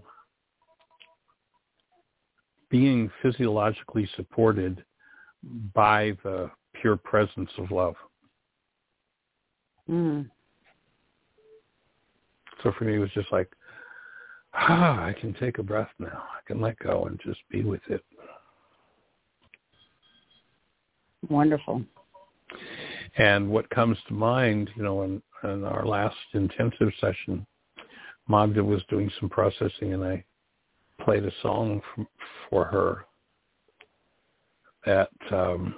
being physiologically supported by the pure presence of love. Mm. So for me, it was just like, ah, I can take a breath now. I can let go and just be with it. Wonderful. And what comes to mind, you know, in, in our last intensive session, Magda was doing some processing, and I played a song from, for her that um,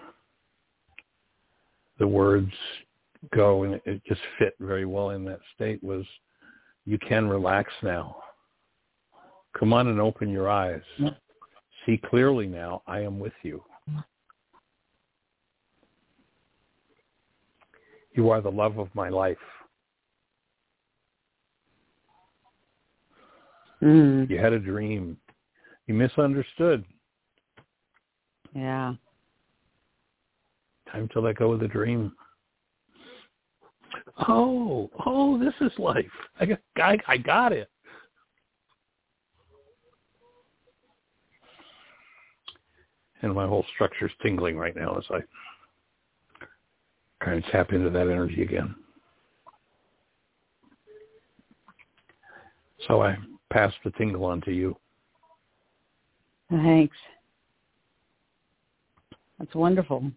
the words go, and it, it just fit very well in that state, was, you can relax now. Come on and open your eyes. See clearly now, I am with you. You are the love of my life. Mm. You had a dream. You misunderstood. Yeah. Time to let go of the dream. Oh, oh, this is life. I got, I, I got it. And my whole structure's tingling right now as I kind of tap into that energy again. So I pass the tingle on to you. Thanks. That's wonderful.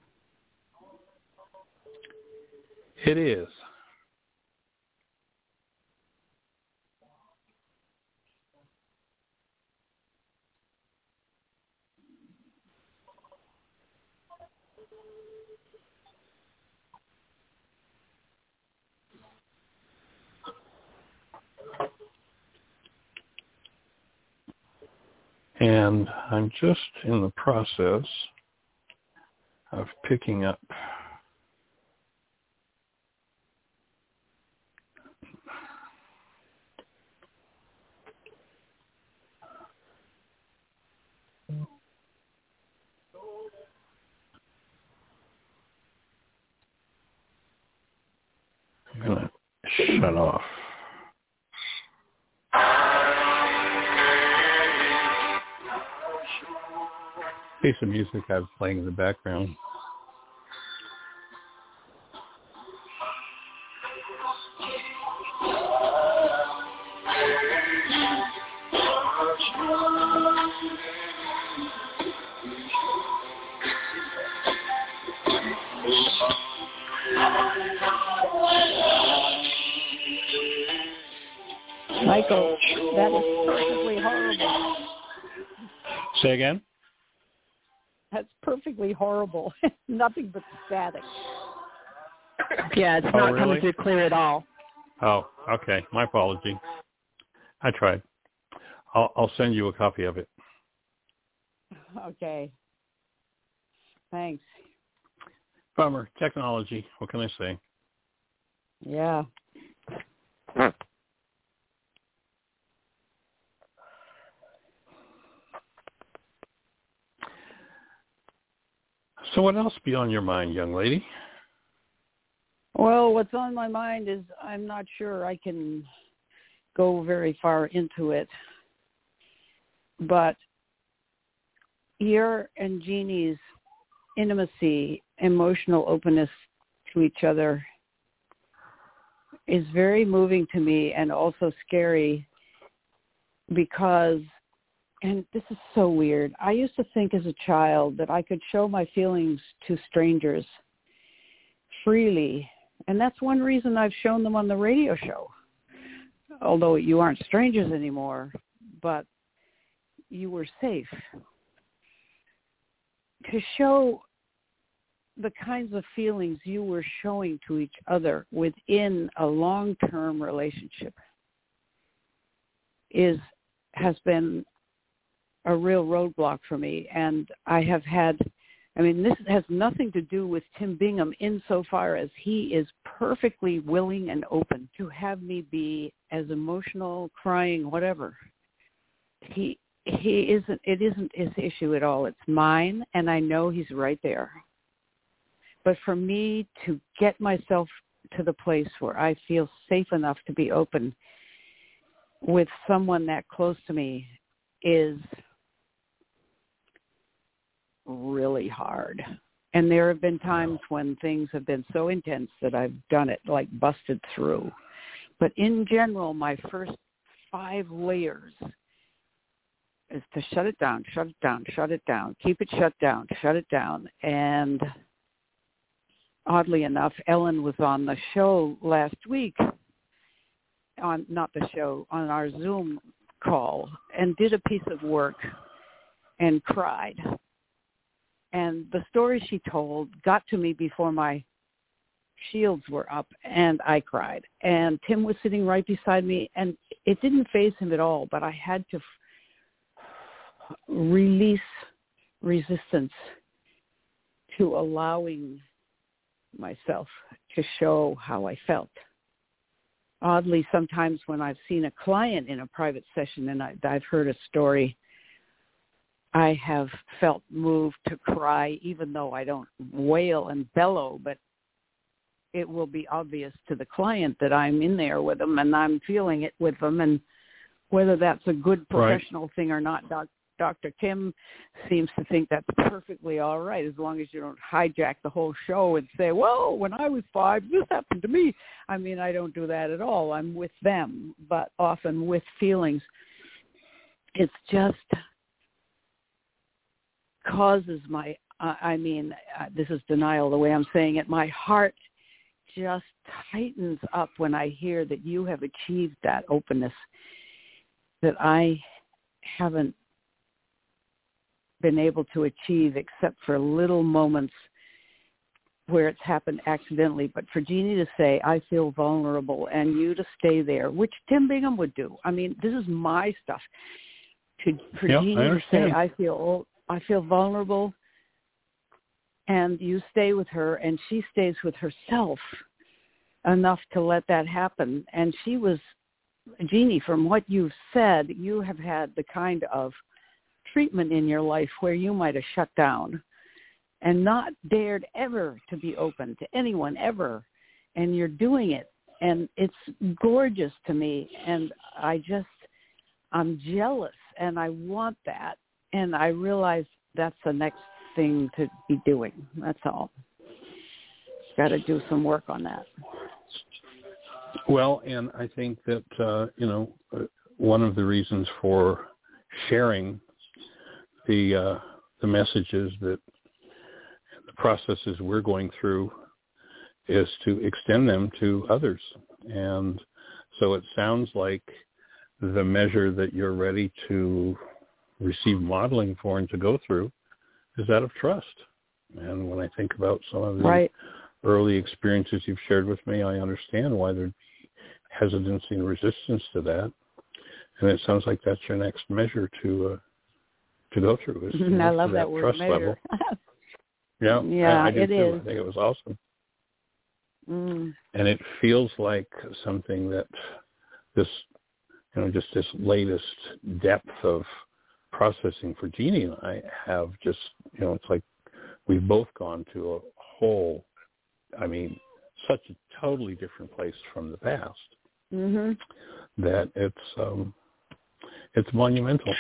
It is. And I'm just in the process of picking up I'm going to shut off. Piece of music I was playing in the background. Michael, that is perfectly horrible. Say again? That's perfectly horrible. Nothing but static. Yeah, it's Oh, not really? coming through clear at all. Oh, okay. My apology. I tried. I'll, I'll send you a copy of it. Okay. Thanks. Bummer. Technology. What can I say? Yeah. So what else be on your mind, young lady? Well, what's on my mind is I'm not sure I can go very far into it. But your and Jeannie's intimacy, emotional openness to each other is very moving to me and also scary because, and this is so weird, I used to think as a child that I could show my feelings to strangers freely. And that's one reason I've shown them on the radio show. Although you aren't strangers anymore, but you were safe. To show the kinds of feelings you were showing to each other within a long-term relationship is has been a real roadblock for me. And I have had, I mean, this has nothing to do with Tim Bingham insofar as he is perfectly willing and open to have me be as emotional, crying, whatever. He he isn't, it isn't his issue at all. It's mine, and I know he's right there. But for me to get myself to the place where I feel safe enough to be open with someone that close to me is really hard. And there have been times when things have been so intense that I've done it, like busted through. But in general, my first five layers is to shut it down, shut it down, shut it down, keep it shut down, shut it down. And oddly enough, Ellen was on the show last week, on not the show, on our Zoom call, and did a piece of work and cried. And the story she told got to me before my shields were up, and I cried. And Tim was sitting right beside me, and it didn't faze him at all, but I had to f- release resistance to allowing myself to show how I felt. oddly, sometimes when I've seen a client in a private session and I, I've heard a story, I have felt moved to cry, even though I don't wail and bellow, but it will be obvious to the client that I'm in there with them and I'm feeling it with them. And whether that's a good professional right. thing or not, doc, Doctor Kim seems to think that's perfectly all right, as long as you don't hijack the whole show and say, well, when I was five, this happened to me. I mean, I don't do that at all. I'm with them, but often with feelings. It's just causes my, uh, I mean, uh, this is denial the way I'm saying it, my heart just tightens up when I hear that you have achieved that openness that I haven't been able to achieve except for little moments where it's happened accidentally. But for Jeannie to say, I feel vulnerable, and you to stay there, which Tim Bingham would do. I mean, this is my stuff. To, for yep, Jeannie to say, I feel I feel vulnerable, and you stay with her, and she stays with herself enough to let that happen. And she was, Jeannie, from what you've said, you have had the kind of treatment in your life where you might have shut down and not dared ever to be open to anyone ever. And you're doing it. And it's gorgeous to me. And I just, I'm jealous and I want that. And I realize that's the next thing to be doing. That's all. Got to do some work on that. Well, and I think that, uh, you know, uh, one of the reasons for sharing the uh, the messages that the processes we're going through is to extend them to others. And so it sounds like the measure that you're ready to receive modeling for and to go through is that of trust. And when I think about some of the right. early experiences you've shared with me, I understand why there'd be hesitancy and resistance to that. And it sounds like that's your next measure to uh, to go through. Is to I love that, that word, trust measure. level. yeah, yeah, I, I do it too. is. I think it was awesome. Mm. And it feels like something that this, you know, just this latest depth of processing for Jeannie and I have just, you know, it's like we've both gone to a whole, I mean, such a totally different place from the past mm-hmm. that it's um, it's monumental.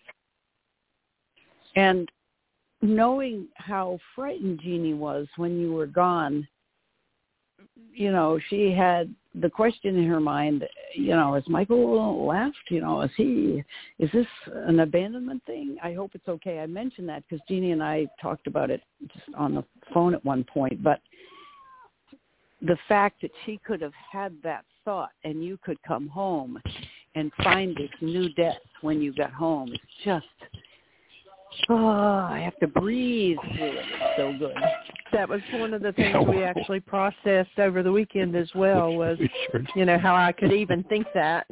And knowing how frightened Jeannie was when you were gone, you know, she had the question in her mind, you know, has Michael left? You know, is he, is this an abandonment thing? I hope it's okay. I mentioned that because Jeannie and I talked about it just on the phone at one point, but the fact that she could have had that thought and you could come home and find this new depth when you got home, it's just, oh, I have to breathe through it. It's so good. That was one of the things we actually processed over the weekend as well was, you know, how I could even think that.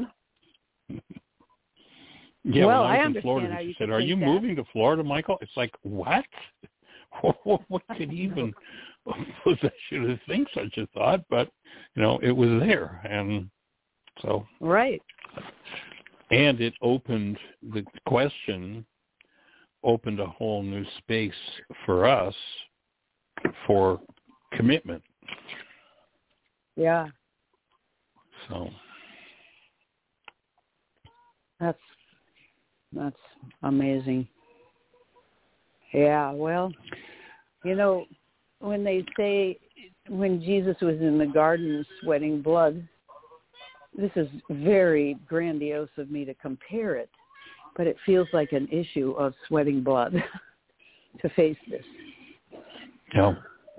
Yeah, well, when I was I in understand Florida, how she you said, are you that. moving to Florida, Michael? It's like, what? What could even possession to think such a thought? But, you know, it was there. And so. Right. And it opened, the question opened a whole new space for us for commitment. Yeah. So. That's, that's amazing. Yeah, well, you know, when they say when Jesus was in the garden sweating blood, this is very grandiose of me to compare it, but it feels like an issue of sweating blood to face this. Yeah.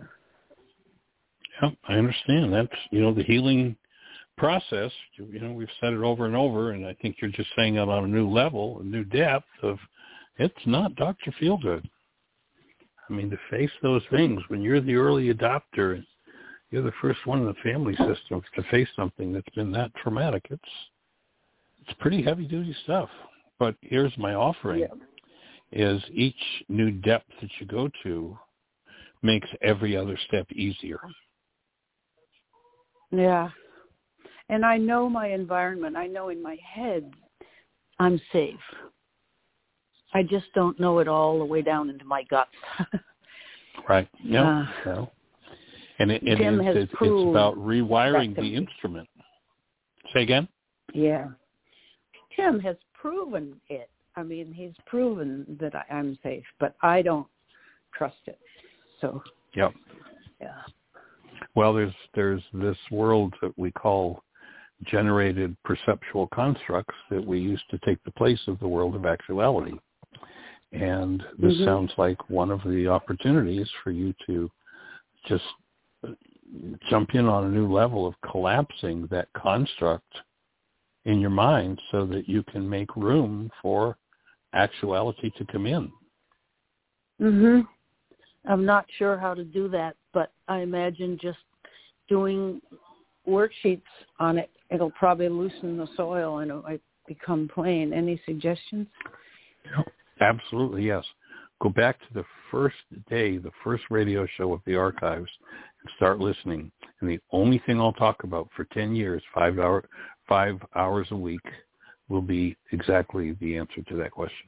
Yeah, I understand. That's, you know, the healing process. You know, we've said it over and over, and I think you're just saying it on a new level, a new depth of it's not Doctor Feelgood. I mean, to face those things when you're the early adopter and you're the first one in the family system to face something that's been that traumatic, it's it's pretty heavy-duty stuff. But here's my offering, yeah. is each new depth that you go to makes every other step easier. Yeah. And I know my environment. I know in my head I'm safe. I just don't know it all the way down into my guts. Right. Yeah. Uh, yeah. And it, it Tim is, has it's, proved it's about rewiring that the instrument. Say again? Yeah. Tim has proven it. I mean, he's proven that I, I'm safe, but I don't trust it. So, yep. Yeah. Well, there's there's this world that we call generated perceptual constructs that we use to take the place of the world of actuality. And this mm-hmm. sounds like one of the opportunities for you to just jump in on a new level of collapsing that construct in your mind so that you can make room for actuality to come in. Mhm. I'm not sure how to do that, but I imagine just doing worksheets on it, it'll probably loosen the soil and it might become plain. Any suggestions? Absolutely, yes. Go back to the first day, the first radio show of the archives, and start listening. And the only thing I'll talk about for ten years, five hour, five hours a week, will be exactly the answer to that question.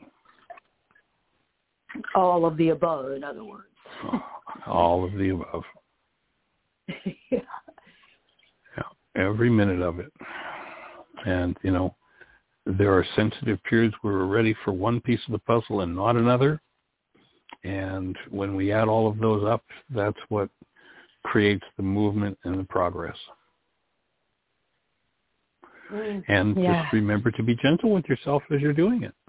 All of the above, in other words. All of the above. Yeah. Yeah, every minute of it. And, you know, there are sensitive periods where we're ready for one piece of the puzzle and not another. And when we add all of those up, that's what creates the movement and the progress. Mm, and yeah. just remember to be gentle with yourself as you're doing it.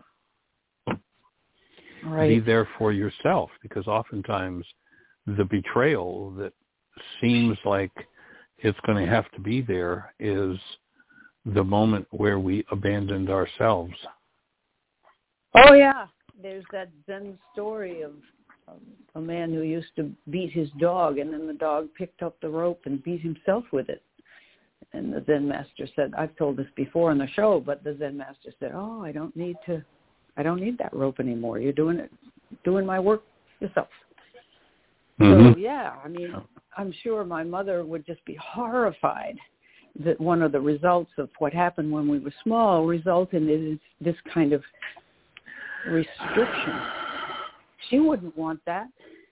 Right. Be there for yourself, because oftentimes the betrayal that seems like it's going to have to be there is the moment where we abandoned ourselves. Oh, yeah. There's that Zen story of um, a man who used to beat his dog, and then the dog picked up the rope and beat himself with it. And the Zen master said, I've told this before on the show, but the Zen master said, oh, I don't need to, I don't need that rope anymore. You're doing it, doing my work yourself. Mm-hmm. So, yeah, I mean, I'm sure my mother would just be horrified that one of the results of what happened when we were small resulted in this kind of restriction. She wouldn't want that.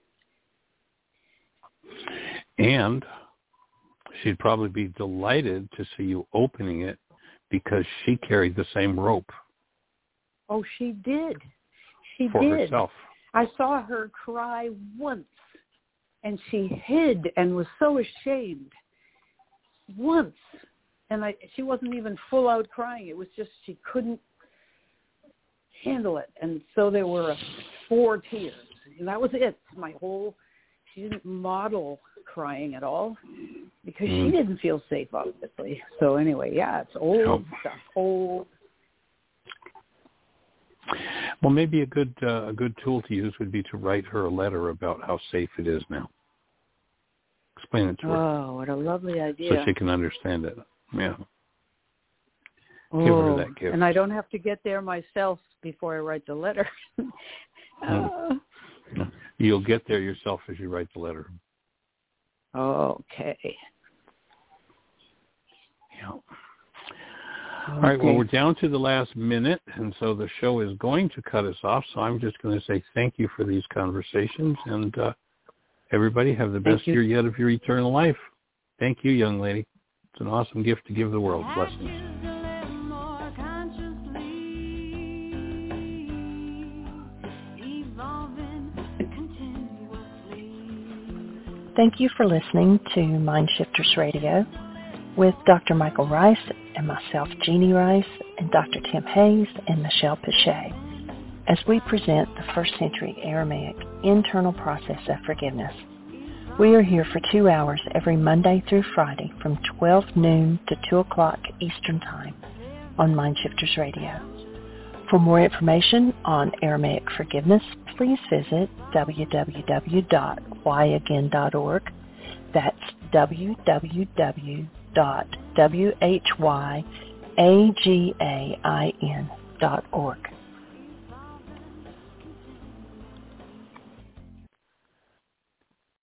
And she'd probably be delighted to see you opening it because she carried the same rope. Oh, she did. She for did. herself. I saw her cry once, and she hid and was so ashamed. Once. And I, she wasn't even full out crying. It was just she couldn't handle it. And so there were four tears. And that was it. My whole, she didn't model crying at all because mm. she didn't feel safe, obviously. So anyway, yeah, it's old oh. stuff. Old. Well, maybe a good uh, a good tool to use would be to write her a letter about how safe it is now. Explain it to her. Oh, what a lovely idea. So she can understand it. Yeah. Oh, Give her that gift. And I don't have to get there myself before I write the letter. uh, You'll get there yourself as you write the letter. Okay. Yeah. All right, well, we're down to the last minute, and so the show is going to cut us off, so I'm just going to say thank you for these conversations, and uh, everybody have the best year yet of your eternal life. Thank you, young lady. It's an awesome gift to give the world. Blessings. Thank you for listening to Mind Shifters Radio with Doctor Michael Rice and myself, Jeannie Rice, and Doctor Tim Hayes and Michelle Pichet, as we present the first century Aramaic internal process of forgiveness. We are here for two hours every Monday through Friday from twelve noon to two o'clock Eastern Time on Mind Shifters Radio. For more information on Aramaic forgiveness, please visit w w w dot why again dot org. That's w w w dot w h y again dot org.